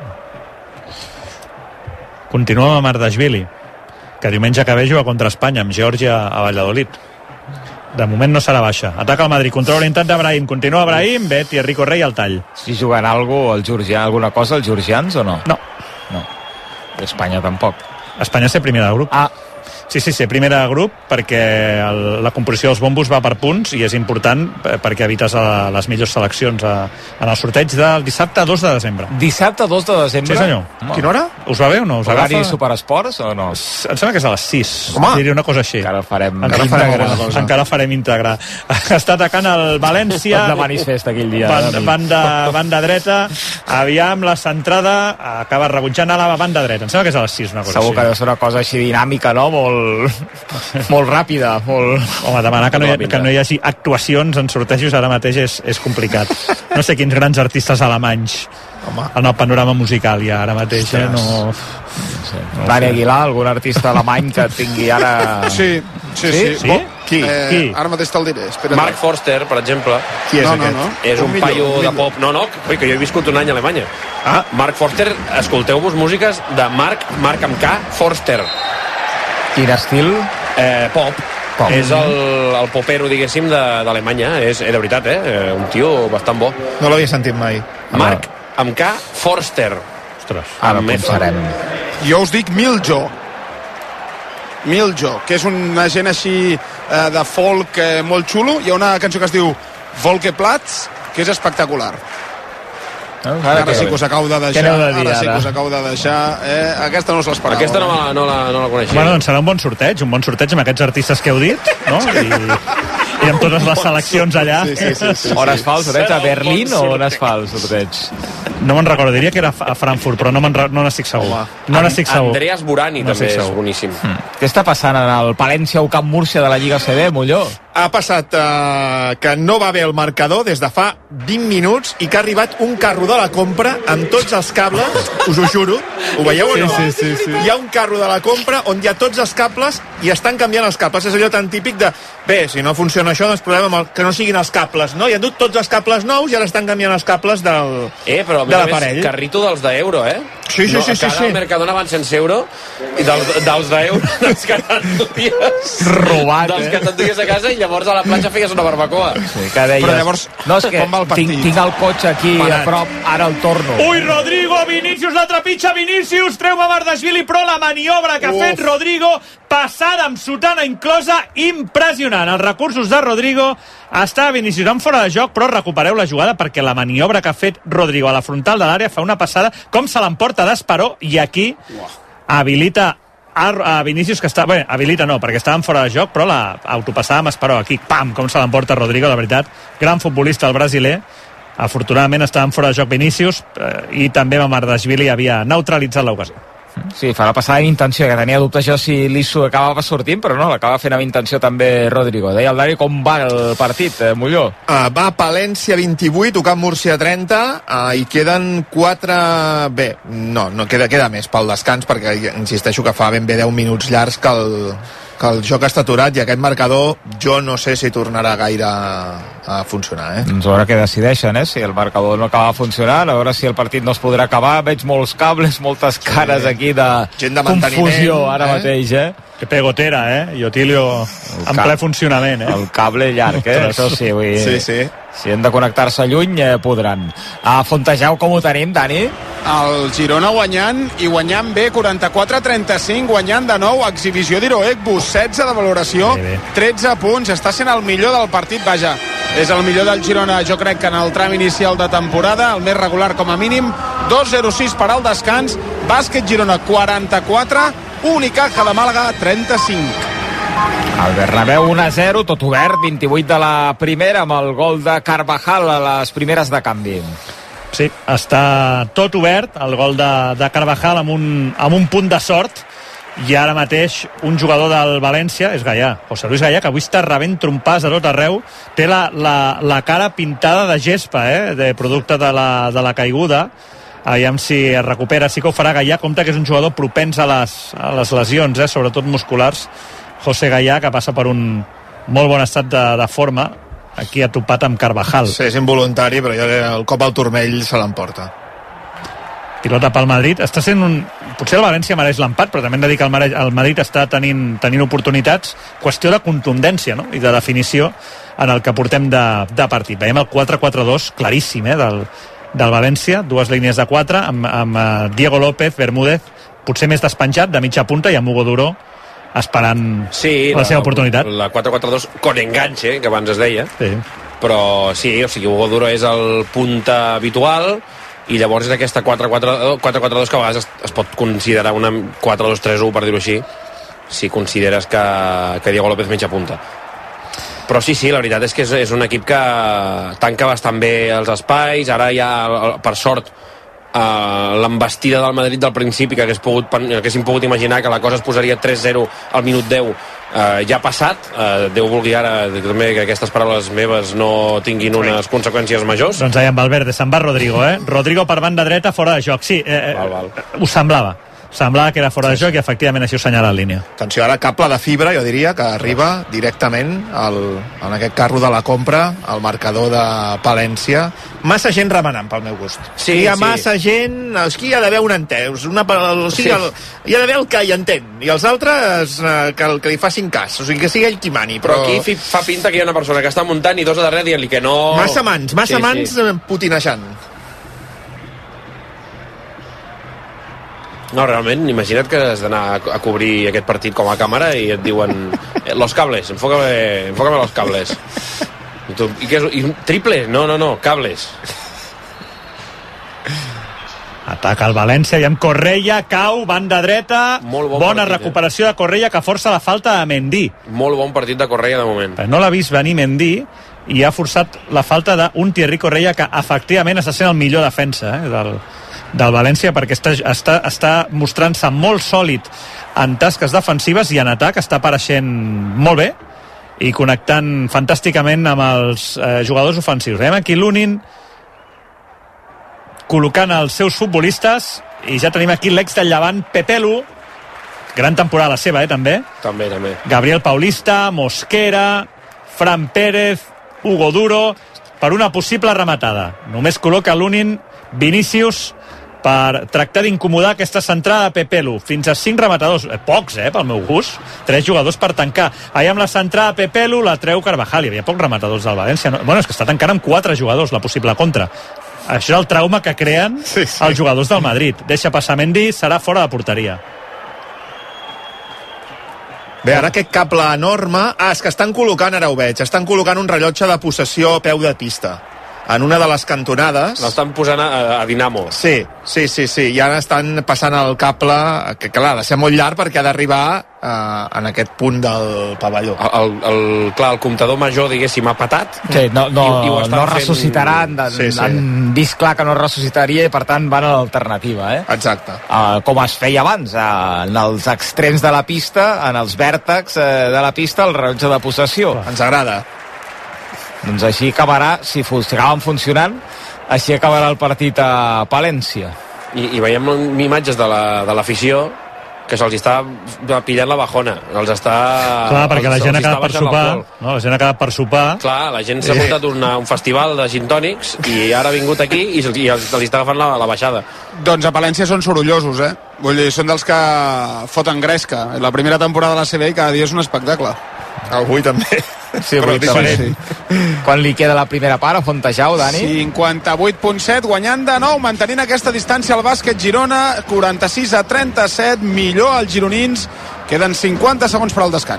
Continuem amb Ardashvili, que diumenge que ve juga contra Espanya, amb Geòrgia a Valladolid. De moment no serà baixa. Ataca el Madrid, controla l'intent d'Abrahim, continua Abrahim, ve Thierry Correia al tall. Si juguen alguna cosa els georgians o no? No. Espanya tampoc. Espanya ser primer de grup. Sí, primer de grup, perquè la composició dels bombos va per punts i és important perquè evites les millors seleccions en el sorteig del dissabte 2 de desembre. Dissabte 2 de desembre? Sí, senyor. Quina hora? Us va bé o no? Us Horari agafa? Superesports o no? Em sembla que és a les 6. Home! Diria una cosa així. Encara farem Encara farem íntegre. Està atacant el València. De manifest aquell dia. Banda dreta. Aviam, la centrada acaba rebutjant a la banda dreta. Em sembla que és a les 6, una cosa Segur així. que deu ser una cosa així dinàmica, no? Molt ràpida, molt... Home, demanar que no hi hagi actuacions en sortejos ara mateix és complicat. No sé quins grans artistes alemanys en el panorama musical ja ara mateix, no Dani Aguilar, algun artista alemany que tingui ara... Sí. Qui? Ara mateix te'l diré. Mark Forster, per exemple. Qui és aquest? No. És un paio de pop. No, que jo he viscut un any a Alemanya. Mark Forster, escolteu-vos músiques de Mark amb K, Forster. Quin estil? Pop. És el popero, diguéssim, d'Alemanya. És de veritat, un tio bastant bo. No l'havia sentit mai. Mark amb K, Forster. Ostres. Ara pensarem. Jo us dic Miljo, que és una gent així de folk molt xulo. Hi ha una cançó que es diu Volkeplatz, que és espectacular. Ara sí que us acabo de deixar. Aquesta no us l'esperava. Aquesta no la coneixia. Bueno, doncs serà un bon sorteig amb aquests artistes que heu dit, no? I amb totes les seleccions allà. Sí. On es fa el sorteig? A Berlín o on es fa el sorteig? No me'n recordo, diria que era a Frankfurt, però no n'estic segur. No n'estic segur. Andreas Burani també és boníssim. Què està passant en el Palència o Camp Múrcia de la Lliga CB, Molló? Ha passat que no va bé el marcador des de fa 20 minuts i que ha arribat un carro de la compra amb tots els cables, us ho juro, ho veieu o no? Sí. Hi ha un carro de la compra on hi ha tots els cables i estan canviant els cables. És allò tan típic de, bé, si no funciona això, doncs problema amb que no siguin els cables, no? Hi han dut tots els cables nous i ara estan canviant els cables però de l'aparell. Carrito dels d'euro, Sí. Cada Mercadona van sense euro i dels d'euro dels que t'enduies robat, dels que t'enduies a casa i llavors a la platja feies una barbacoa. Sí, que deies, però llavors, no, és que com va el partit? tinc el cotxe aquí a prop, ara el torno. Ui, Rodrigo, Vinícius, la trepitja Vinícius, treu Mamardashvili, però la maniobra que ha fet Rodrigo, passada amb sotana inclosa, impressionant. Els recursos de Rodrigo, està Vinícius en fora de joc, però recupereu la jugada perquè la maniobra que ha fet Rodrigo a la frontal de l'àrea fa una passada, com se l'emporta d'Esperó, i aquí habilita a Vinícius, que està... Bé, habilita no, perquè estàvem fora de joc, però l'autopassada amb Esperó aquí, pam, com se l'emporta Rodrigo, de veritat, gran futbolista el brasiler. Afortunadament estàvem fora de joc Vinícius i també Mamardashvili havia neutralitzat l'ocasió. Sí, fa la passada amb intenció, que tenia dubtes jo si l'Isso acabava sortint, però no, l'acaba fent amb intenció també Rodrigo. Deia el Dani com va el partit, Molló? Va Palència 28, Camp Múrcia 30, i queden 4... Bé, no queda més pel descans, perquè insisteixo que fa ben bé 10 minuts llargs que el joc està aturat i aquest marcador jo no sé si tornarà gaire a funcionar. Doncs a veure què decideixen, si el marcador no acaba funcionant, a veure si el partit no es podrà acabar. Veig molts cables, moltes cares aquí de confusió ara mateix, Que pegotera, I Otilio en ple funcionament, El cable llarg, Això sí, vull dir... Sí. Si hem de connectar-se lluny, podran. A Fontejau, com ho tenim, Dani? El Girona guanyant, i guanyant bé, 44-35, guanyant de nou, exhibició d'Iroekbus, 16 de valoració, 13 punts, està sent el millor del partit, vaja. és el millor del Girona, jo crec que en el tram inicial de temporada, el més regular com a mínim. 2-0-6 per al descans. Bàsquet Girona 44, Unicaja de Màlaga 35. El Bernabéu 1-0, tot obert, 28 de la primera, amb el gol de Carvajal a les primeres de canvi. Sí, està tot obert, el gol de Carvajal amb un punt de sort, i ara mateix un jugador del València és Gallà, José Luis Gallà, que avui està rebent trompars a tot arreu, té la cara pintada de gespa, de producte de la caiguda. Aviam si es recupera, sí que ho farà Gallà. Compte que és un jugador propens a les lesions, sobretot musculars, José Gallà, que passa per un molt bon estat de forma. Aquí ha topat amb Carvajal. Sí, és involuntari, però ja el cop al turmell se l'emporta. Pilota pel Madrid. Està sent potser el València mereix l'empat, però també hem de dir que el Madrid està tenint oportunitats. Qüestió de contundència, no? I de definició en el que portem de partit. Veiem el 4-4-2 claríssim del València, dues línies de 4 amb Diego López, Bermúdez potser més despenjat de mitja punta, i amb Hugo Duro esperant la seva oportunitat. La 4-4-2 con enganche, que abans es deia. Sí. Però sí, o sigui, Hugo Duro és el punta habitual, i llavors és aquesta 4-4-2 que a vegades es pot considerar una 4-2-3-1, per dir-ho així, si consideres que Diego López menja punta. Però sí, la veritat és que és un equip que tanca bastant bé els espais. Ara ja, per sort, l'embestida del Madrid del principi, que haguéssim pogut imaginar que la cosa es posaria 3-0 al minut 10, ja ha passat. Déu vulgui ara també que aquestes paraules meves no tinguin unes conseqüències majors. Doncs allà amb Valverde, se'n va Rodrigo, Rodrigo per banda dreta, fora de joc. Sí, ho semblava que era fora de joc, i efectivament així ho senyala en línia. Atenció, ara cable de fibra, jo diria, que arriba directament en aquest carro de la compra al marcador de Palència. Massa gent remenant, pel meu gust. Sí, hi ha massa gent, aquí hi ha d'haver un entès, hi ha d'haver el que hi entén, i els altres que li facin cas, o sigui, que sigui ell qui mani. Però aquí fa pinta que hi ha una persona que està muntant i dos a darrere dient-li que no... Massa mans putinejant. No, realment, imagina't que has d'anar a cobrir aquest partit com a càmera i et diuen los cables, enfócame los cables. I què és? I un triple? No, cables. Ataca el València i amb Correia, cau, banda dreta, bona partit, recuperació de Correia, que força la falta a Mendy. Molt bon partit de Correia de moment. No l'ha vist venir Mendy i ha forçat la falta d'un Thierry Correia, que efectivament està sent el millor defensa del València, perquè està mostrant-se molt sòlid en tasques defensives, i en atac està apareixent molt bé i connectant fantàsticament amb els jugadors ofensius. Veiem aquí Lunin col·locant els seus futbolistes, i ja tenim aquí l'ex del Llevant, Pepelu, gran temporada la seva, també. També. Gabriel Paulista, Mosquera, Fran Pérez, Hugo Duro, per una possible rematada. Només col·loca Lunin, Vinícius, per tractar d'incomodar aquesta centrada de Pepelu. Fins a 5 rematadors, pocs, pel meu gust, 3 jugadors per tancar. Allà amb la centrada de Pepelu la treu Carvajal. Hi havia pocs rematadors del València. Bueno, és que està tancant amb 4 jugadors la possible contra. Això és el trauma que creen els jugadors del Madrid. Deixa passar Mendy, serà fora de porteria. Bé, ara aquest cable enorme... és que estan col·locant, ara ho veig, estan col·locant un rellotge de possessió a peu de pista en una de les cantonades. L'estan posant a dinamo. Sí, i ara estan passant el cable, que clar, ha de ser molt llarg perquè ha d'arribar en aquest punt del pavelló. Clar, el comptador major, diguéssim, ha patat. Sí, no ressuscitarà, han vist clar que no ressuscitaria, i per tant van a l'alternativa. Exacte. Com es feia abans, en els extrems de la pista, en els vèrtexs de la pista, el rellotge de possessió. Ens agrada. Doncs així acabarà, si acaben funcionant, així acabarà el partit a Palència. I veiem imatges de l'afició que se'ls està pillant la bajona. Clar, perquè la gent ha quedat per sopar. No, la gent ha quedat per sopar. Clar, la gent s'ha muntat un festival de gintònics i ara ha vingut aquí i li està agafant la baixada. Doncs a Palència són sorollosos, Vull dir, són dels que foten gresca. La primera temporada de la CB cada dia és un espectacle. Avui també. Sí, sí. Quan li queda la primera part a Fontejau, Dani? 58.7, guanyant de nou, mantenint aquesta distància al bàsquet Girona, 46-37, millor als gironins. Queden 50 segons per al descans.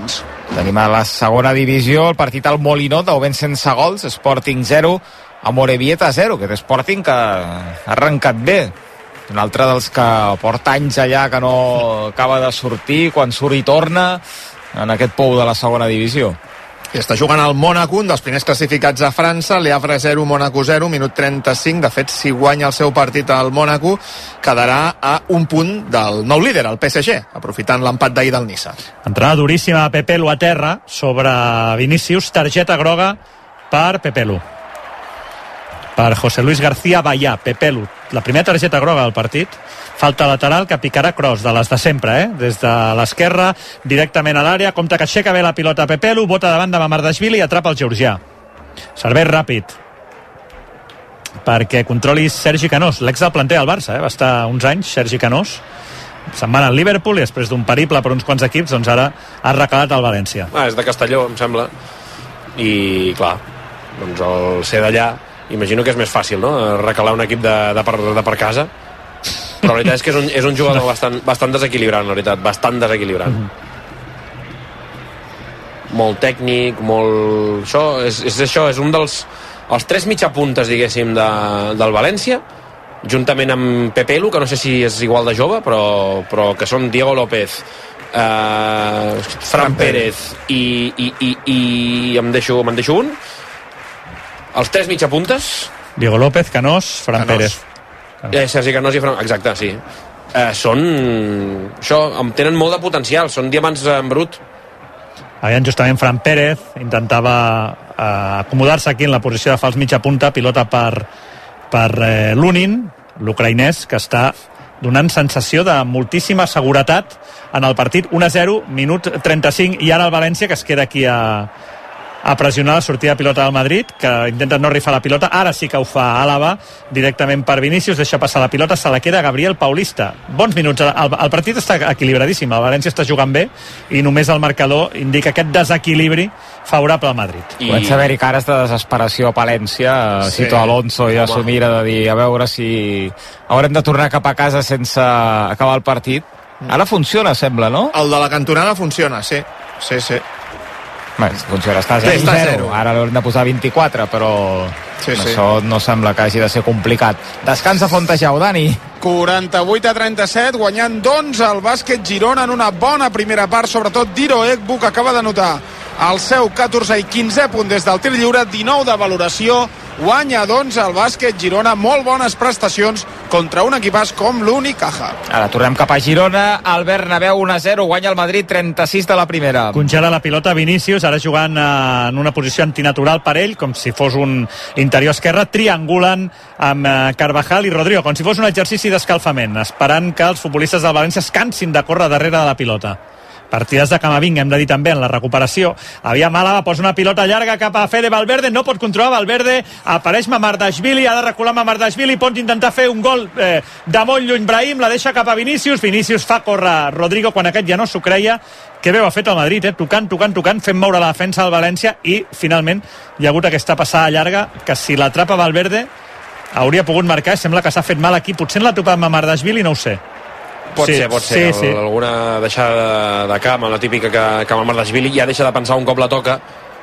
Tenim a la segona divisió el partit al Molinó, de moment sense gols, Sporting 0, Amorebieta 0, aquest Sporting que ha arrencat bé. Un altre dels que porta anys allà que no acaba de sortir, quan surt i torna en aquest pou de la segona divisió. I està jugant al Mònaco, un dels primers classificats a França, Le Havre 0, Mònaco 0, minut 35. De fet, si guanya el seu partit al Mònaco, quedarà a un punt del nou líder, el PSG, aprofitant l'empat d'ahir del Niça. Entrada duríssima a Pepelu a terra sobre Vinícius, targeta groga per Pepelu. Per José Luis García Bayá, Pepelu. La primera targeta groga del partit. Falta lateral que picarà Kroos, de les de sempre, des de l'esquerra, directament a l'àrea. Compte que aixeca bé la pilota Pepelu, bota davant de Mamardashvili i atrapa el georgià. Servei ràpid perquè controli Sergi Canós, l'ex del planter del Barça, va estar uns anys Sergi Canós. Se'n va al Liverpool i després d'un periple per uns quants equips, doncs ara ha recalat al València. És de Castelló, em sembla. I, clar, doncs el ser d'allà, imagino que és més fàcil, no?, recalar un equip de per casa. Però la veritat és que és un jugador bastant desequilibrant, la veritat, bastant desequilibrant. Molt tècnic, molt... Això és un dels... Els tres mitjapuntes, diguéssim, del València, juntament amb Pepelu, que no sé si és igual de jove, però que són Diego López, Fran Pérez i em deixo un. Els tres mitjapuntes... Diego López, Canós, Fran Pérez. Sergi Canós i Fran... Exacte, sí. Tenen molt de potencial, són diamants en brut. Aviam, justament Fran Pérez intentava acomodar-se aquí en la posició de fals mitja punta, pilota per Lunin, l'ucraïnès, que està donant sensació de moltíssima seguretat en el partit. 1-0, minut 35, i ara el València, que es queda aquí a pressionar la sortida de pilota del Madrid, que intenta no rifar la pilota. Ara sí que ho fa Àlava directament per Vinícius, deixa passar la pilota, se la queda Gabriel Paulista. Bons minuts, el partit està equilibradíssim, el València està jugant bé i només el marcador indica aquest desequilibri favorable al Madrid. Comença a haver-hi cares de desesperació a Palència, Cito Alonso ja s'ho mira de dir, a veure si haurem de tornar cap a casa sense acabar el partit. Ara funciona, sembla, no? El de la cantonada funciona, sí. Bé, funciona, està 0. Ara l'haurem de posar 24, però això no sembla que hagi de ser complicat. Descansa Fontejau, Dani. 48-37, guanyant doncs el bàsquet Girona en una bona primera part, sobretot Diro Egbu, que acaba de notar el seu 14è i 15è punt des del tir lliure, 19 de valoració. Guanya doncs el bàsquet Girona, molt bones prestacions contra un equipàs com l'Unicaja. Ara tornem cap a Girona, al Bernabéu 1-0, guanya el Madrid, 36 de la primera. Congela la pilota Vinícius, ara jugant en una posició antinatural per ell, com si fos un interior esquerre, triangulen amb Carvajal i Rodrigo, com si fos un exercici d'escalfament, esperant que els futbolistes del València es cansin de córrer darrere de la pilota. Partides de Camavinga, hem de dir també, en la recuperació. Aviam, Àlava posa una pilota llarga cap a Fede Valverde, no pot controlar Valverde, apareix Mamardashvili, ha de recular Mamardashvili, pot intentar fer un gol de molt lluny. Brahim la deixa cap a Vinícius fa córrer Rodrigo quan aquest ja no s'ho creia. Que bé ho ha fet el Madrid, tocant, fent moure la defensa del València, i finalment hi ha hagut aquesta passada llarga que si l'atrapa Valverde hauria pogut marcar, sembla que s'ha fet mal aquí, potser en la topada Mamardashvili, no ho sé. Pot ser. Alguna deixada de camp, la típica que Mamardashvili ja deixa de pensar un cop la toca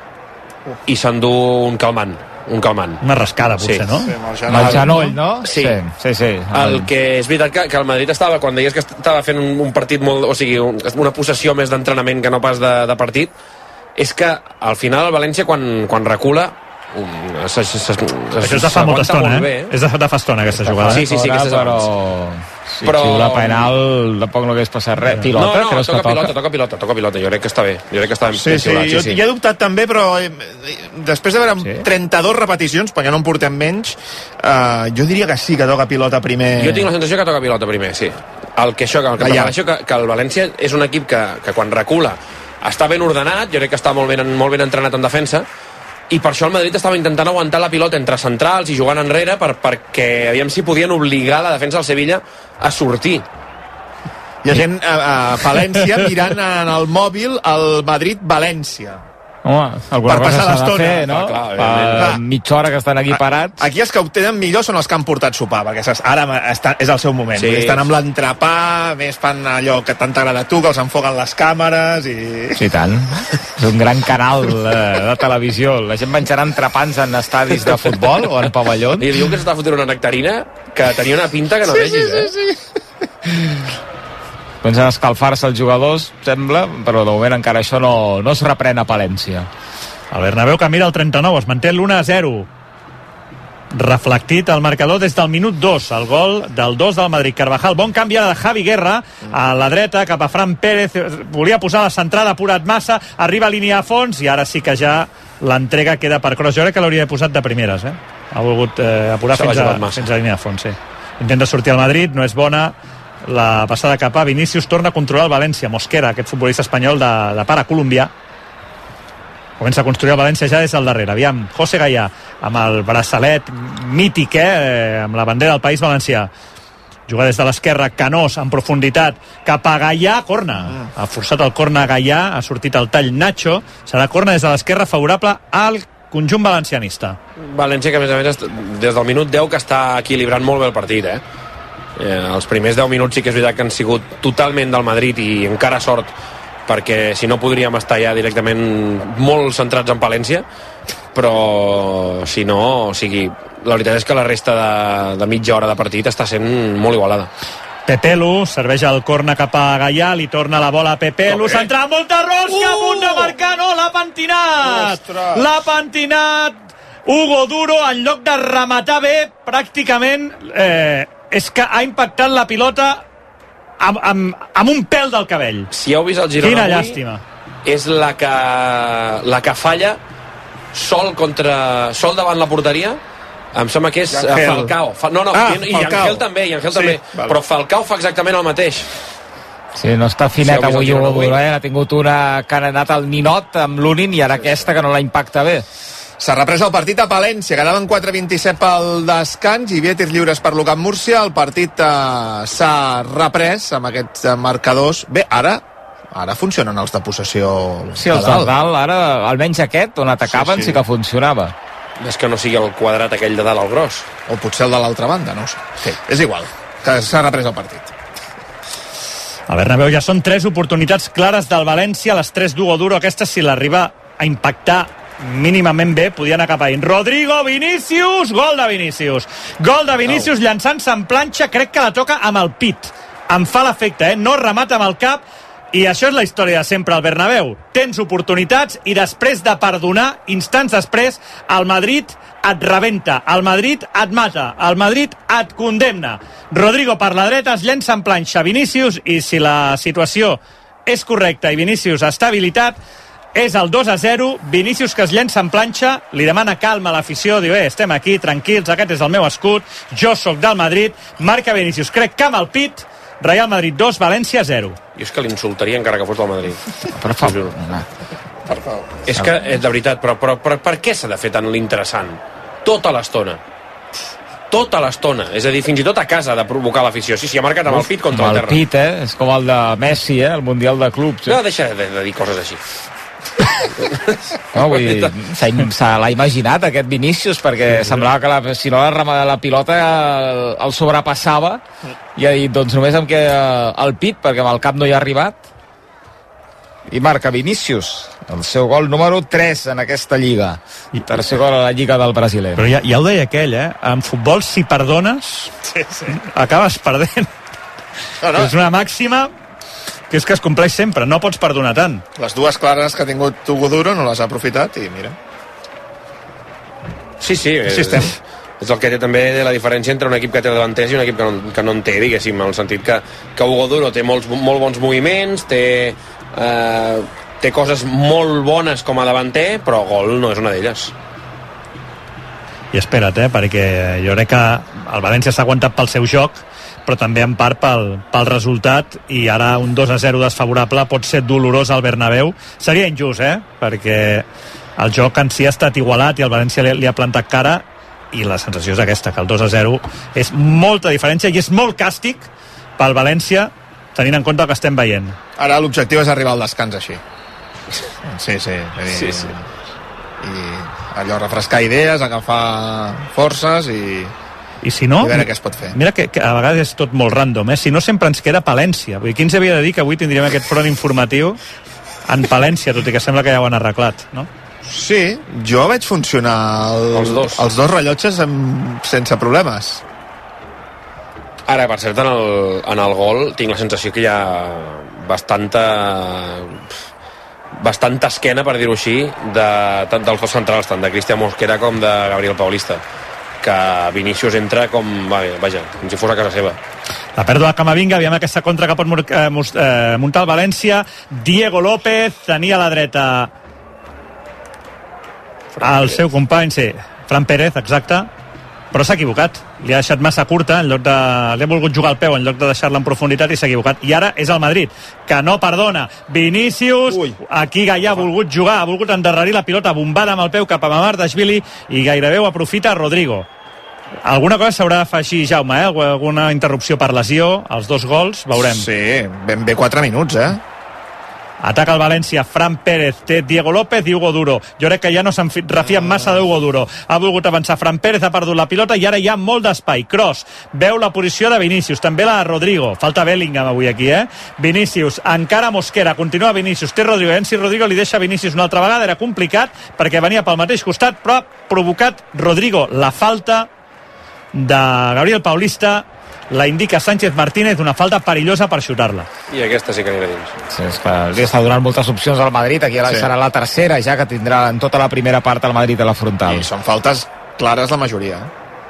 i s'endú un calmant. Una rascada, potser, no? El genoll, no? Sí. El que és veritat que el Madrid estava, quan deies que estava fent un partit molt... O sigui, una possessió més d'entrenament que no pas de partit, és que al final el València, quan recula, això és de fa molta estona, és de fa estona, aquesta jugada. Sí, aquesta és abans. Però si la penal tampoc no hagués passat res. Pilota, no, toca pilota, jo crec que està bé. Jo crec que està ben xiulat. Jo hi he dubtat també, però després de veure 32 repeticions, perquè no en portem menys, jo diria que sí que toca pilota primer. Jo tinc la sensació que toca pilota primer, sí. El que el València és un equip que quan recula està ben ordenat, jo crec que està molt ben entrenat en defensa, i per això el Madrid estava intentant aguantar la pilota entre centrals i jugant enrere perquè aviam si podien obligar la defensa del Sevilla a sortir. Hi ha gent a València mirant en el mòbil el Madrid-València. Home, alguna per cosa passar s'ha de fer, no? Clar, mitja hora que estan aquí parats. Aquí els que ho tenen millor són els que han portat sopar, perquè saps, ara és el seu moment. Sí. Estan amb l'entrepà, més fan allò que tant t'agrada a tu, que els enfoguen les càmeres i... Sí, tant. És un gran canal de televisió. La gent menjarà entrepans en estadis de futbol o en pavellons. I diu que s'està fotent una nectarina que tenia una pinta que no vegis, sí. Pensen escalfar-se els jugadors, sembla, però de moment encara això no es reprèn a Palència. El Bernabéu que mira el 39, es manté l'1-0. Reflectit el marcador des del minut 2, el gol del 2 del Madrid. Carvajal, bon canvi ara de Javi Guerra a la dreta, cap a Fran Pérez, volia posar la centrada, apurat massa, arriba a línia a fons i ara sí que ja l'entrega queda per Kroos. Jo crec que l'hauria posat de primeres, ha volgut apurar fins a línia de fons, sí. Intenta sortir al Madrid, no és bona la passada cap a Vinícius, torna a controlar el València. Mosquera, aquest futbolista espanyol de pare colombià, comença a construir el València ja des del darrere. Aviam, José Gallà amb el braçalet mític, amb la bandera del País Valencià. Juga des de l'esquerra, Canós en profunditat cap a Gallà, corna. Ha forçat el corna Gallà, ha sortit el tall Nacho, serà corna des de l'esquerra favorable al conjunt valencianista. València que a més des del minut 10 que està equilibrant molt bé el partit, els primers 10 minuts sí que és veritat que han sigut totalment del Madrid i encara sort, perquè si no podríem estar ja directament molt centrats en Palència, però si no, o sigui, la veritat és que la resta de mitja hora de partit està sent molt igualada. Pepelu serveix el corna cap a Gallà, li torna la bola a Pepelu, central, molta rosca, a punt de marcar, no, l'ha pentinat Hugo Duro, en lloc de rematar bé, pràcticament és que ha impactat la pilota amb un pèl del cabell. Si heu vist el Girona Quina avui, llàstima. És la que falla sol davant la porteria. Em sembla que és Falcao. I Ángel també, Vale. però Falcao fa exactament el mateix. Sí, no està finet avui Hugo Duro, ha tingut una que ha anat al ninot amb l'Unin i ara aquesta que no la impacta bé. S'ha reprès el partit a Palència, quedaven 4:27 pel descans i havia tirs lliures per Lucas Múrcia. El partit s'ha reprès amb aquests marcadors. Bé, ara funcionen els de possessió. Sí, els de dalt, ara, almenys aquest, on atacaven, sí que funcionava. És que no sigui el quadrat aquell de dalt al gros. O potser el de l'altra banda, no ho sé. Sí, és igual, que s'ha reprès el partit. A Bernabéu ja són 3 oportunitats clares del València, les 3 d'Hugo Duro, aquesta si l'arriba a impactar mínimament bé, podia anar cap a dins. Rodrigo, Vinícius, gol de Vinícius llançant-se en planxa, crec que la toca amb el pit, em fa l'efecte, no remata amb el cap. I això és la història de sempre al Bernabéu. Tens oportunitats i després de perdonar, instants després, el Madrid et rebenta, el Madrid et mata, el Madrid et condemna. Rodrigo per la dreta es llença en planxa Vinícius i si la situació és correcta i Vinícius està habilitat, és el 2-0, Vinícius que es llença en planxa, li demana calma a l'afició, diu, estem aquí, tranquils, aquest és el meu escut, jo sóc del Madrid, marca Vinícius, crec que amb el pit, Real Madrid 2, València 0. Jo és que l'insultaria encara que fos del Madrid. Per favor. És que, de veritat, però per què s'ha de fer tan l'interessant? Tota l'estona. És a dir, fins i tot a casa de provocar l'afició. Sí, ha marcat amb el pit contra el terra. El pit, és com el de Messi, el Mundial de Clubs. No, deixa de dir coses així. No, vull dir, se l'ha imaginat aquest Vinícius perquè semblava que si no la pilota el sobrepassava i ha dit, doncs només em queda el pit perquè amb el cap no hi ha arribat i marca Vinícius el seu gol número 3 en aquesta lliga, tercer gol a la lliga del brasiler. Però ja ho deia aquell, en futbol si perdones acabes perdent. No. És una màxima que és que es compleix sempre, no pots perdonar tant. Les 2 clares que ha tingut Hugo Duro no les ha aprofitat i mira. Sí, és el que té també la diferència entre un equip que té davanters i un equip que no en té, diguéssim, en el sentit que Hugo Duro té molt bons moviments, té coses molt bones com a davanter, però gol no és una d'elles. I espera't, perquè jo crec que el València s'ha aguantat pel seu joc, però també en part pel resultat, i ara un 2-0 desfavorable pot ser dolorós al Bernabéu. Seria injust, perquè el joc en si ha estat igualat i el València li ha plantat cara, i la sensació és aquesta, que el 2-0 és molta diferència i és molt càstig pel València, tenint en compte el que estem veient. Ara l'objectiu és arribar al descans així. Sí. Sí. I allò, refrescar idees, agafar forces i si no, a veure què es pot fer. Mira que a vegades és tot molt random, si no sempre ens queda Palència. Vull dir, qui ens havia de dir que avui tindríem aquest front informatiu en Palència, tot i que sembla que ja ho han arreglat, no? Sí, jo veig funcionar Els dos rellotges sense problemes. Ara, per cert, en el gol tinc la sensació que hi ha bastanta esquena, per dir-ho així, tant dels dos centrals, tant de Cristian Mosquera com de Gabriel Paulista, que Vinícius entra com, vaja, com si fos a casa seva. La pèrdua de Camavinga, aviam aquesta contra que pot muntar el València. Diego López tenia a la dreta el seu company, sí, Fran Pérez, exacte, però s'ha equivocat, li ha deixat massa curta, li ha volgut jugar al peu en lloc de deixar-la en profunditat i s'ha equivocat, i ara és el Madrid que no perdona. Vinícius, aquí Gaià ha volgut jugar, ha volgut endarrerir la pilota bombada amb el peu cap a Mamardashvili i gairebé ho aprofita Rodrigo. Alguna cosa s'haurà d'afegir, Jaume, alguna interrupció per lesió, els dos gols, veurem. Sí, ben bé 4 minuts, Ataca el València, Fran Pérez, té Diego López i Hugo Duro. Jo crec que ja no se'n refien massa d'Hugo Duro. Ha volgut avançar Fran Pérez, ha perdut la pilota i ara hi ha molt d'espai. Kroos veu la posició de Vinícius, també la de Rodrigo. Falta Bellingham avui aquí, Vinícius, encara Mosquera, continua Vinícius, té Rodrigo, si Rodrigo li deixa Vinícius una altra vegada, era complicat perquè venia pel mateix costat, però ha provocat Rodrigo la falta de Gabriel Paulista. La indica Sánchez Martínez, una falta perillosa per xutar-la. I aquesta sí que anirà dins. Sí, és que li està donant moltes opcions al Madrid. Aquí serà la tercera ja que tindrà en tota la primera part el Madrid a la frontal. I són faltes clares la majoria.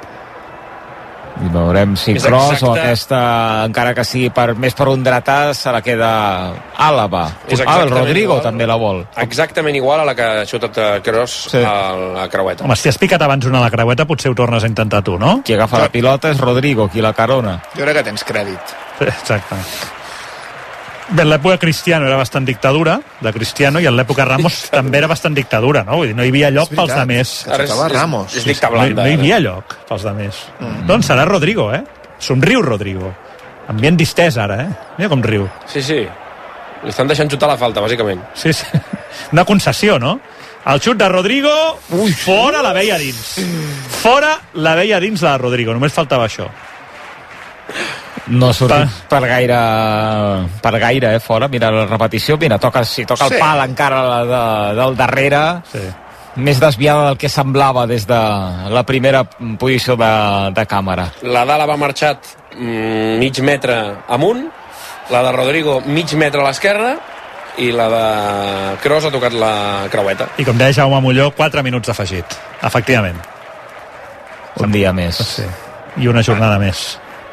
I veurem si Kroos o aquesta, encara que sigui més per un dretà, se la queda Àlaba. El Rodrigo igual, també la vol. Exactament igual a la que ha xutat Kroos a la creueta. Home, si has picat abans una a la creueta, potser ho tornes a intentar tu, no? Qui agafa la pilota és Rodrigo, qui la carona. Jo crec que tens crèdit. Exacte. Bé, en l'època Cristiano era bastant dictadura, de Cristiano, i en l'època Ramos també era bastant dictadura, no? Vull dir, no hi havia lloc pels demés. Ara Ramos. És dicta blanda. No hi havia lloc pels demés. Doncs serà Rodrigo, Somriu Rodrigo. Ambient distès ara, Mira com riu. Sí. Li estan deixant xutar la falta, bàsicament. Sí. Una concessió, no? El xut de Rodrigo, fora la veia dins. Fora la veia dins la de Rodrigo, només faltava això. No ha sortit per gaire, fora. Mira la repetició, mira, toca el pal encara del darrere. Sí. Més desviada del que semblava des de la primera posició de càmera. La d'Àlaba ha marxat mig metre amunt, la de Rodrigo mig metre a l'esquerra i la de Kroos ha tocat la creueta. I com deia Jaume Molló, 4 minuts afegit, efectivament. Un dia més. Sí. I una jornada més.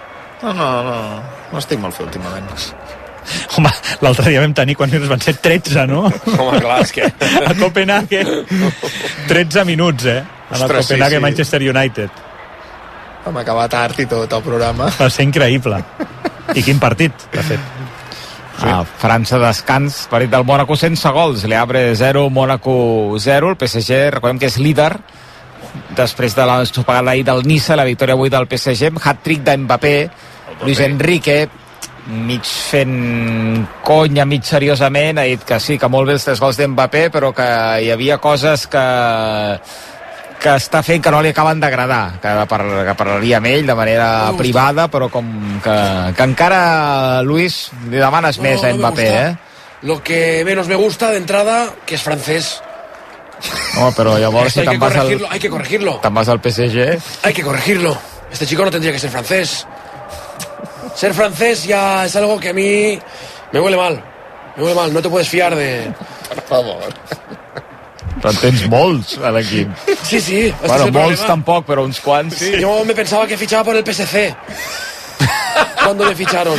No estic molt fer últimament. Home, l'altre dia vam tenir, quan van ser 13, no? Home, clar, és que... A Copenhague, 13 minuts, a la Copenhague Manchester United. Vam acabar tard i tot el programa. Va ser increïble. I quin partit, de fet. França descans, partit del Mónaco sense gols. Le Havre 0, Mónaco 0. El PSG, recordem que és líder després de l'ensopegada ahir del Niça, la victòria avui del PSG, hat-trick d'Mbappé. Luis Enrique, mig fent conya, mig seriosament, ha dit que sí, que molt bé els 3 gols d'Mbappé, però que hi havia coses que està fent que no li acaben d'agradar, que parlaria amb ell de manera privada, però com que encara, Luis, li demanes més a Mbappé, Lo que menos me gusta de entrada, que es francés. No, pero llavors si hay que corregirlo. Te'n vas al PSG. Hay que corregirlo. Este chico no tendría que ser francés. Ser francés ya es algo que a mí me huele mal. No te puedes fiar de... Per favor. Però en tens molts a l'equip. Sí. Bueno, molts tampoc, però uns quants. Sí. Yo me pensaba que fichaba por el PSC. Cuando me ficharon.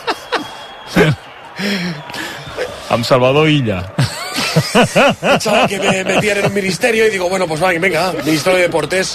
Amb Salvador Illa. Pensaba que me metían en un ministerio y digo, bueno, pues venga, Ministerio de Deportes.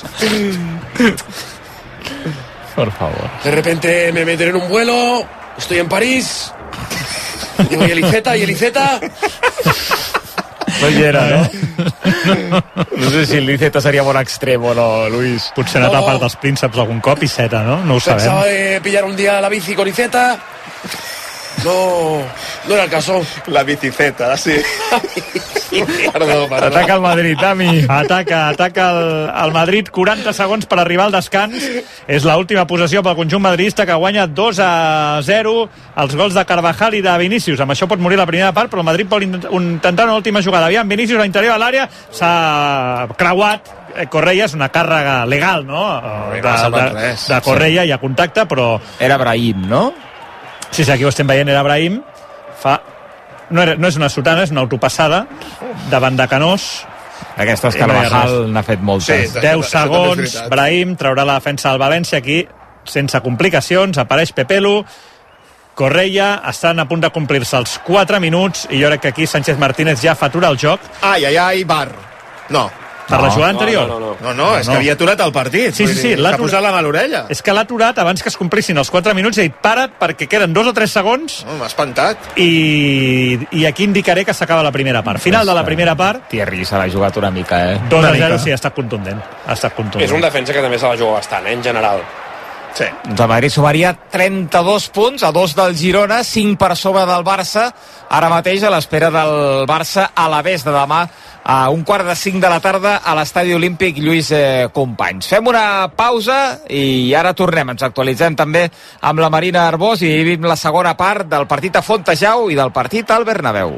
Por favor. De repente me meten en un vuelo, estoy en París, digo, ¿y Eliceta? No hi era, no? No sé si l'Iceta seria bon extrem o no, Luis. Potser ha anat a part dels prínceps algun cop i Iceta, no? No ho sabem. Pensaba de pillar un día la bici con Iceta. No era el caso. La bicicleta, sí. Perdó. Ataca el Madrid, Tami. Ataca el Madrid. 40 segons per arribar al descans. És l'última possessió pel conjunt madridista, que guanya 2-0. Els gols de Carvajal i de Vinícius. Amb això pot morir la primera part, però el Madrid vol intentar una última jugada. Aviam, Vinícius a l'interior de l'àrea. S'ha creuat. Correia és una càrrega legal, no? De Correia, hi ha contacte, però... Era Brahim, no? Sí, aquí ho estem veient, era Brahim. No és una sotana, és una autopassada davant de Canós. Aquestes Carvajal n'ha fet moltes. Sí, 10 segons, Brahim traurà la defensa del València aquí, sense complicacions, apareix Pepelu, Correia, estan a punt de complir-se els 4 minuts, i jo crec que aquí Sánchez Martínez ja fa aturar el joc. Ai, bar. No. Per la jugada anterior? No, és que havia aturat el partit. Sí, s'ha posat la mà a l'orella. És que l'ha aturat abans que es complissin els 4 minuts i ha dit, para't, perquè queden 2 o 3 segons. M'ha espantat. I aquí indicaré que s'acaba la primera part. Final de la primera part. Thierry se l'ha jugat una mica, 2-0, sí, ha estat contundent. És un defensa que també se la juga bastant, en general. Sí. Doncs el Madrid sumaria 32 punts, a 2 del Girona, 5 per sobre del Barça, ara mateix a l'espera del Barça a l'Alavés de demà a 4:45 de la tarda a l'Estadi Olímpic Lluís Companys. Fem una pausa i ara tornem. Ens actualitzem també amb la Marina Arbós i vivim la segona part del partit a Fontejau i del partit al Bernabéu.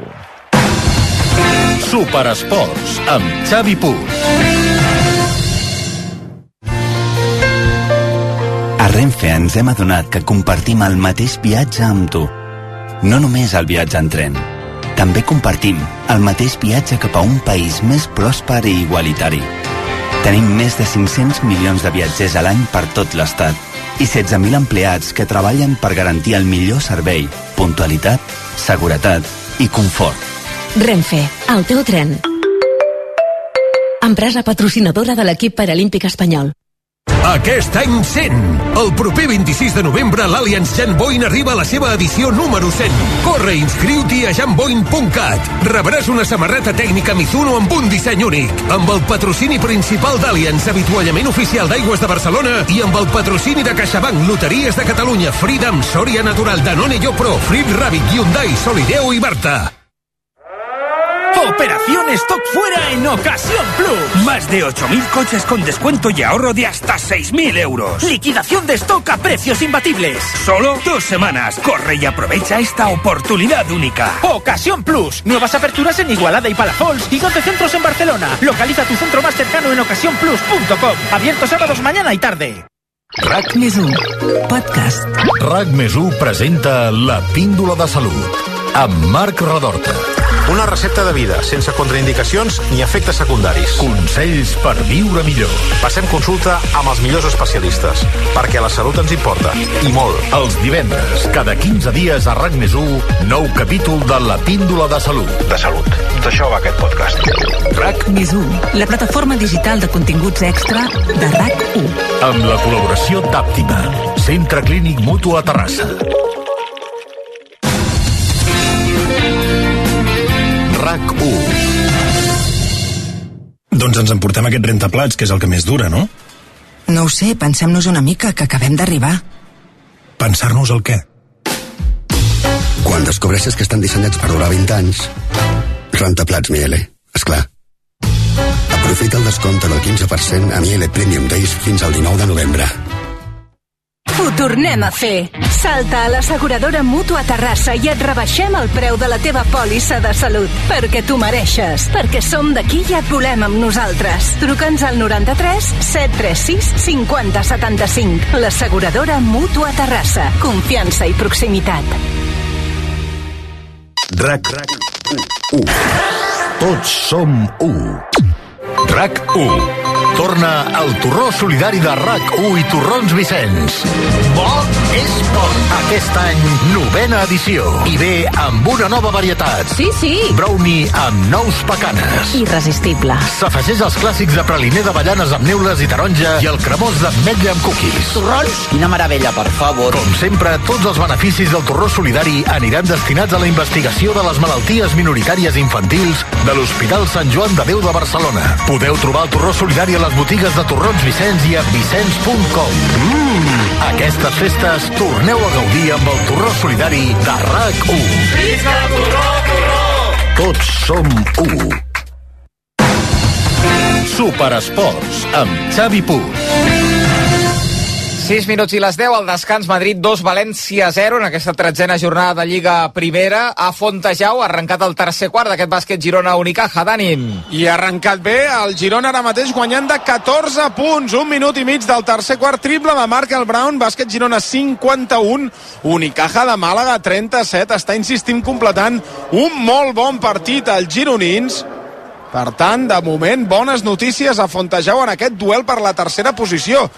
Superesports amb Xavi Puig. A Renfe ens hem adonat que compartim el mateix viatge amb tu. No només el viatge en tren. També compartim el mateix viatge cap a un país més pròsper i igualitari. Tenim més de 500 milions de viatgers a l'any per tot l'Estat i 16.000 empleats que treballen per garantir el millor servei, puntualitat, seguretat i confort. Renfe, el teu tren. Empresa patrocinadora de l'equip paralímpic espanyol. Aquest any 100. El proper 26 de novembre l'Allianz Jan Boyn arriba a la seva edició número 100. Corre i inscriu-t'hi a janboyn.cat. Rebràs una samarreta tècnica Mizuno amb un disseny únic. Amb el patrocini principal d'Allianz, avituallament oficial d'Aigües de Barcelona, i amb el patrocini de CaixaBank, Loteries de Catalunya, Freedom, Soria Natural, Danone Yopro, Frit Rabbit, Hyundai, Solideo y Barta. Operación Stock Fuera en Ocasión Plus. Más de 8.000 coches con descuento y ahorro de hasta 6.000 euros. Liquidación de stock a precios imbatibles. Solo 2 semanas. Corre y aprovecha esta oportunidad única. Ocasión Plus. Nuevas aperturas en Igualada y Palafols y 12 centros en Barcelona. Localiza tu centro más cercano en ocasiónplus.com. Abierto sábados mañana y tarde. RAC+1 Podcast. RAC+1 presenta La Píndola de Salut amb Marc Redorta. Una recepta de vida, sense contraindicacions ni efectes secundaris. Consells per viure millor. Passem consulta amb els millors especialistes, perquè la salut ens importa, i molt. Els divendres, cada 15 dies a RAC+1, nou capítol de La Píndola de Salut. De salut. D'això va aquest podcast. RAC+1, la plataforma digital de continguts extra de RAC1. Amb la col·laboració d'Àptima, Centre Clínic Mutu a Terrassa. RAC1. Doncs ens emportem aquest rentaplats, que és el que més dura, no? No ho sé, pensem-nos una mica, que acabem d'arribar. Pensar-nos el què? Quan descobreixes que estan dissenyats per durar 20 anys, rentaplats Miele, esclar. Aprofita el descompte del 15% a Miele Premium Days fins al 19 de novembre. Ho tornem a fer. Salta a l'asseguradora Mútua Terrassa i et rebaixem el preu de la teva pòlissa de salut. Perquè tu mereixes. Perquè som d'aquí i et volem amb nosaltres. Truca'ns al 93 736 50 75. L'asseguradora Mútua Terrassa. Confiança i proximitat. RAC1. Tots som 1. RAC1. Torna el torró solidari de RAC1 i Torrons Vicenç. Bo és poc. Aquest any, 9a edició. I ve amb una nova varietat. Sí. Brownie amb nous pecanes. Irresistible. S'afegeix als clàssics de praliner d'avellanes amb neules i taronja i el cremós d'ametlla amb cookies. Torrons? Quina meravella, per favor. Com sempre, tots els beneficis del torró solidari aniran destinats a la investigació de les malalties minoritàries infantils de l'Hospital Sant Joan de Déu de Barcelona. Podeu trobar el torró solidari a les botigues de Torrons Vicenç i a vicens.com. Aquestes festes torneu a gaudir amb el torró solidari de RAC1. Visca Torró, Torró! Tots som u. Superesports amb Xavi Puig. 6 minuts i les 10, al descans, Madrid 2, València 0, en aquesta 13a jornada de Lliga Primera. A Fontejau ha arrencat el tercer quart d'aquest bàsquet Girona-Unicaja. Dani. I ha arrencat bé el Girona ara mateix guanyant de 14 punts. 1 minut i mig del tercer quart, triple de Markel Brown, bàsquet Girona 51, Unicaja de Màlaga 37. Està insistint completant un molt bon partit als gironins. Per tant, de moment, bones notícies a Fontejau en aquest duel per la tercera posició.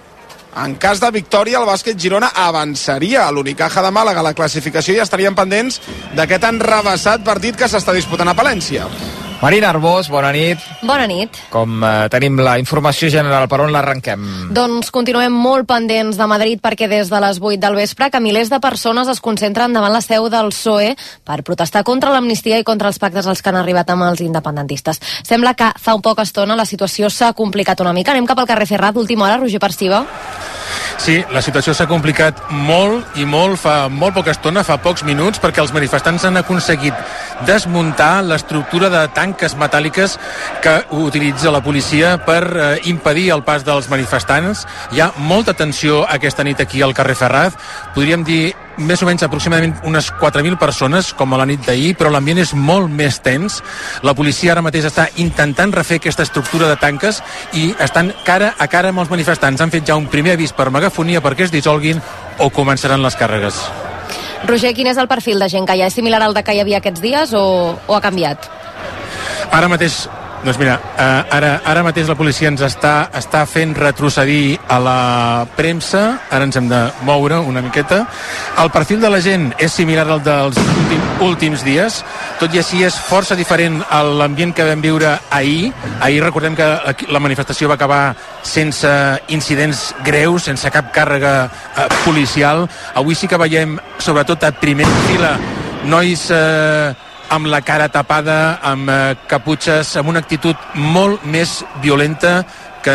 En cas de victòria, el bàsquet Girona avançaria a l'Unicaja de Màlaga a la classificació i estarien pendents d'aquest enrevessat partit que s'està disputant a Palència. Marina Arbós, bona nit. Bona nit. Com tenim la informació general, per on l'arrenquem? Doncs continuem molt pendents de Madrid perquè des de les 8 del vespre que milers de persones es concentren davant la seu del PSOE per protestar contra l'amnistia i contra els pactes als que han arribat amb els independentistes. Sembla que fa un poca estona la situació s'ha complicat una mica. Anem cap al carrer Ferrat, d'última hora, Roger Perciba. Sí, la situació s'ha complicat molt i molt, fa molt poca estona, fa pocs minuts, perquè els manifestants han aconseguit desmuntar l'estructura de tanques metàl·liques que utilitza la policia per impedir el pas dels manifestants. Hi ha molta tensió aquesta nit aquí al carrer Ferraz, podríem dir més o menys aproximadament unes 4.000 persones, com a la nit d'ahir, però l'ambient és molt més tens. La policia ara mateix està intentant refer aquesta estructura de tanques i estan cara a cara amb els manifestants. Han fet ja un primer avís per megafonia perquè es dissolguin o començaran les càrregues. Roger, quin és el perfil de gent que hi ha? És similar al que hi havia aquests dies o ha canviat? Ara mateix, doncs mira, ara mateix la policia ens està fent retrocedir a la premsa, ara ens hem de moure una miqueta. El perfil de la gent és similar al dels últims dies, tot i així és força diferent a l'ambient que vam viure ahir. Ahir recordem que la manifestació va acabar sense incidents greus, sense cap càrrega policial. Avui sí que veiem, sobretot a primera fila, nois amb la cara tapada, amb caputxes, amb una actitud molt més violenta que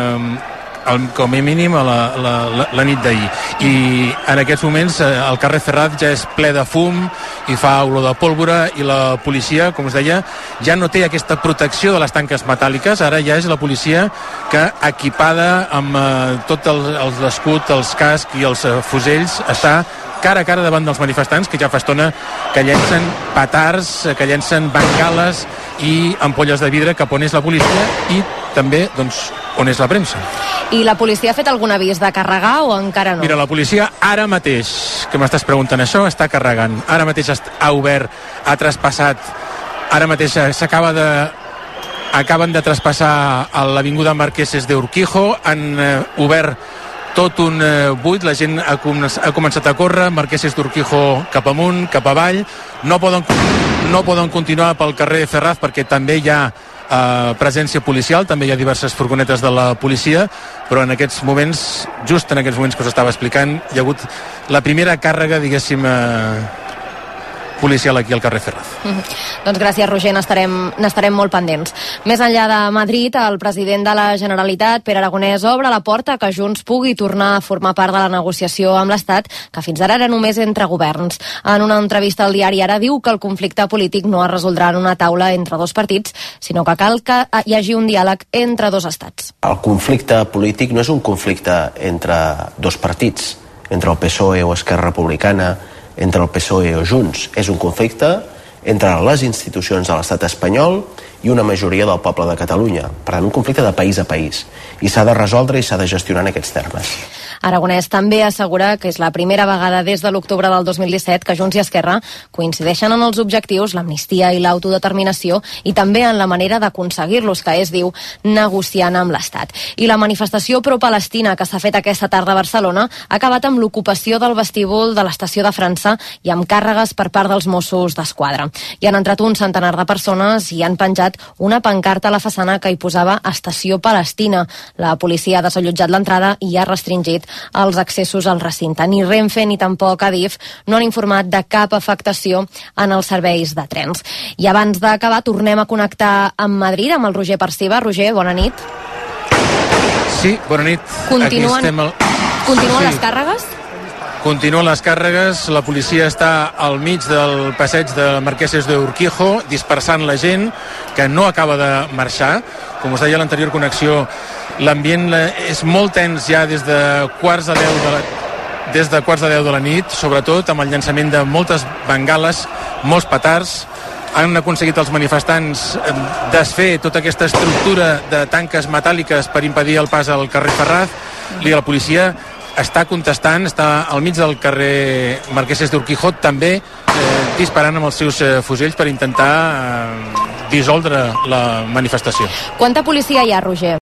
com a mínim a la nit d'ahir. I en aquests moments el carrer Ferrat ja és ple de fum i fa olor de pólvora, i la policia, com us deia, ja no té aquesta protecció de les tanques metàl·liques. Ara ja és la policia que, equipada amb tot l'escut, els cascs i els fusells, està cara a cara davant dels manifestants, que ja fa estona que llencen petards, que llencen bengales i ampolles de vidre cap on és la policia i també, doncs, on és la premsa. I la policia ha fet algun avís de carregar o encara no? Mira, la policia ara mateix, que m'estàs preguntant això, està carregant. Ara mateix ha obert, ha traspassat, ara mateix acaben de traspassar a l'avinguda Marqueses de Urquijo, han obert tot un buit, la gent ha començat a córrer, Marqueses d'Urquijo cap amunt, cap avall. No poden continuar pel carrer Ferraz perquè també hi ha presència policial, també hi ha diverses furgonetes de la policia, però en aquests moments, just en aquests moments que us estava explicant, hi ha hagut la primera càrrega, diguéssim, policial aquí al carrer Ferraz. Doncs gràcies, Roger, n'estarem molt pendents. Més enllà de Madrid, el president de la Generalitat, Pere Aragonès, obre la porta que Junts pugui tornar a formar part de la negociació amb l'Estat, que fins ara era només entre governs. En una entrevista al diari Ara diu que el conflicte polític no es resoldrà en una taula entre dos partits, sinó que cal que hi hagi un diàleg entre dos estats. El conflicte polític no és un conflicte entre dos partits, entre el PSOE o Esquerra Republicana, entre el PSOE o Junts. És un conflicte entre les institucions de l'estat espanyol i una majoria del poble de Catalunya. Per tant, un conflicte de país a país. I s'ha de resoldre i s'ha de gestionar en aquests termes. Aragonès també assegura que és la primera vegada des de l'octubre del 2017 que Junts i Esquerra coincideixen en els objectius, l'amnistia i l'autodeterminació, i també en la manera d'aconseguir-los, que és, diu, negociant amb l'Estat. I la manifestació pro-Palestina que s'ha fet aquesta tarda a Barcelona ha acabat amb l'ocupació del vestíbul de l'estació de França i amb càrregues per part dels Mossos d'Esquadra. Hi han entrat un centenar de persones i han penjat una pancarta a la façana que hi posava Estació Palestina. La policia ha desallotjat l'entrada i ha restringit els accessos al recinte. Ni Renfe ni tampoc Adif no han informat de cap afectació en els serveis de trens. I abans d'acabar tornem a connectar amb Madrid, amb el Roger Perciba. Roger, bona nit. Sí, bona nit. Continuen les càrregues? Continuen les càrregues, la policia està al mig del passeig de Marqueses de Urquijo, dispersant la gent que no acaba de marxar. Com us deia a l'anterior connexió, l'ambient és molt tens ja des de quarts de 10 de la nit, sobretot amb el llançament de moltes bengales, molts petards. Han aconseguit els manifestants desfer tota aquesta estructura de tanques metàl·liques per impedir el pas al carrer Ferraz, i la policia està contestant, està al mig del carrer Marqueses d'Urquijo, també disparant amb els seus fusells per intentar dissoldre la manifestació. Quanta policia hi ha, Roger?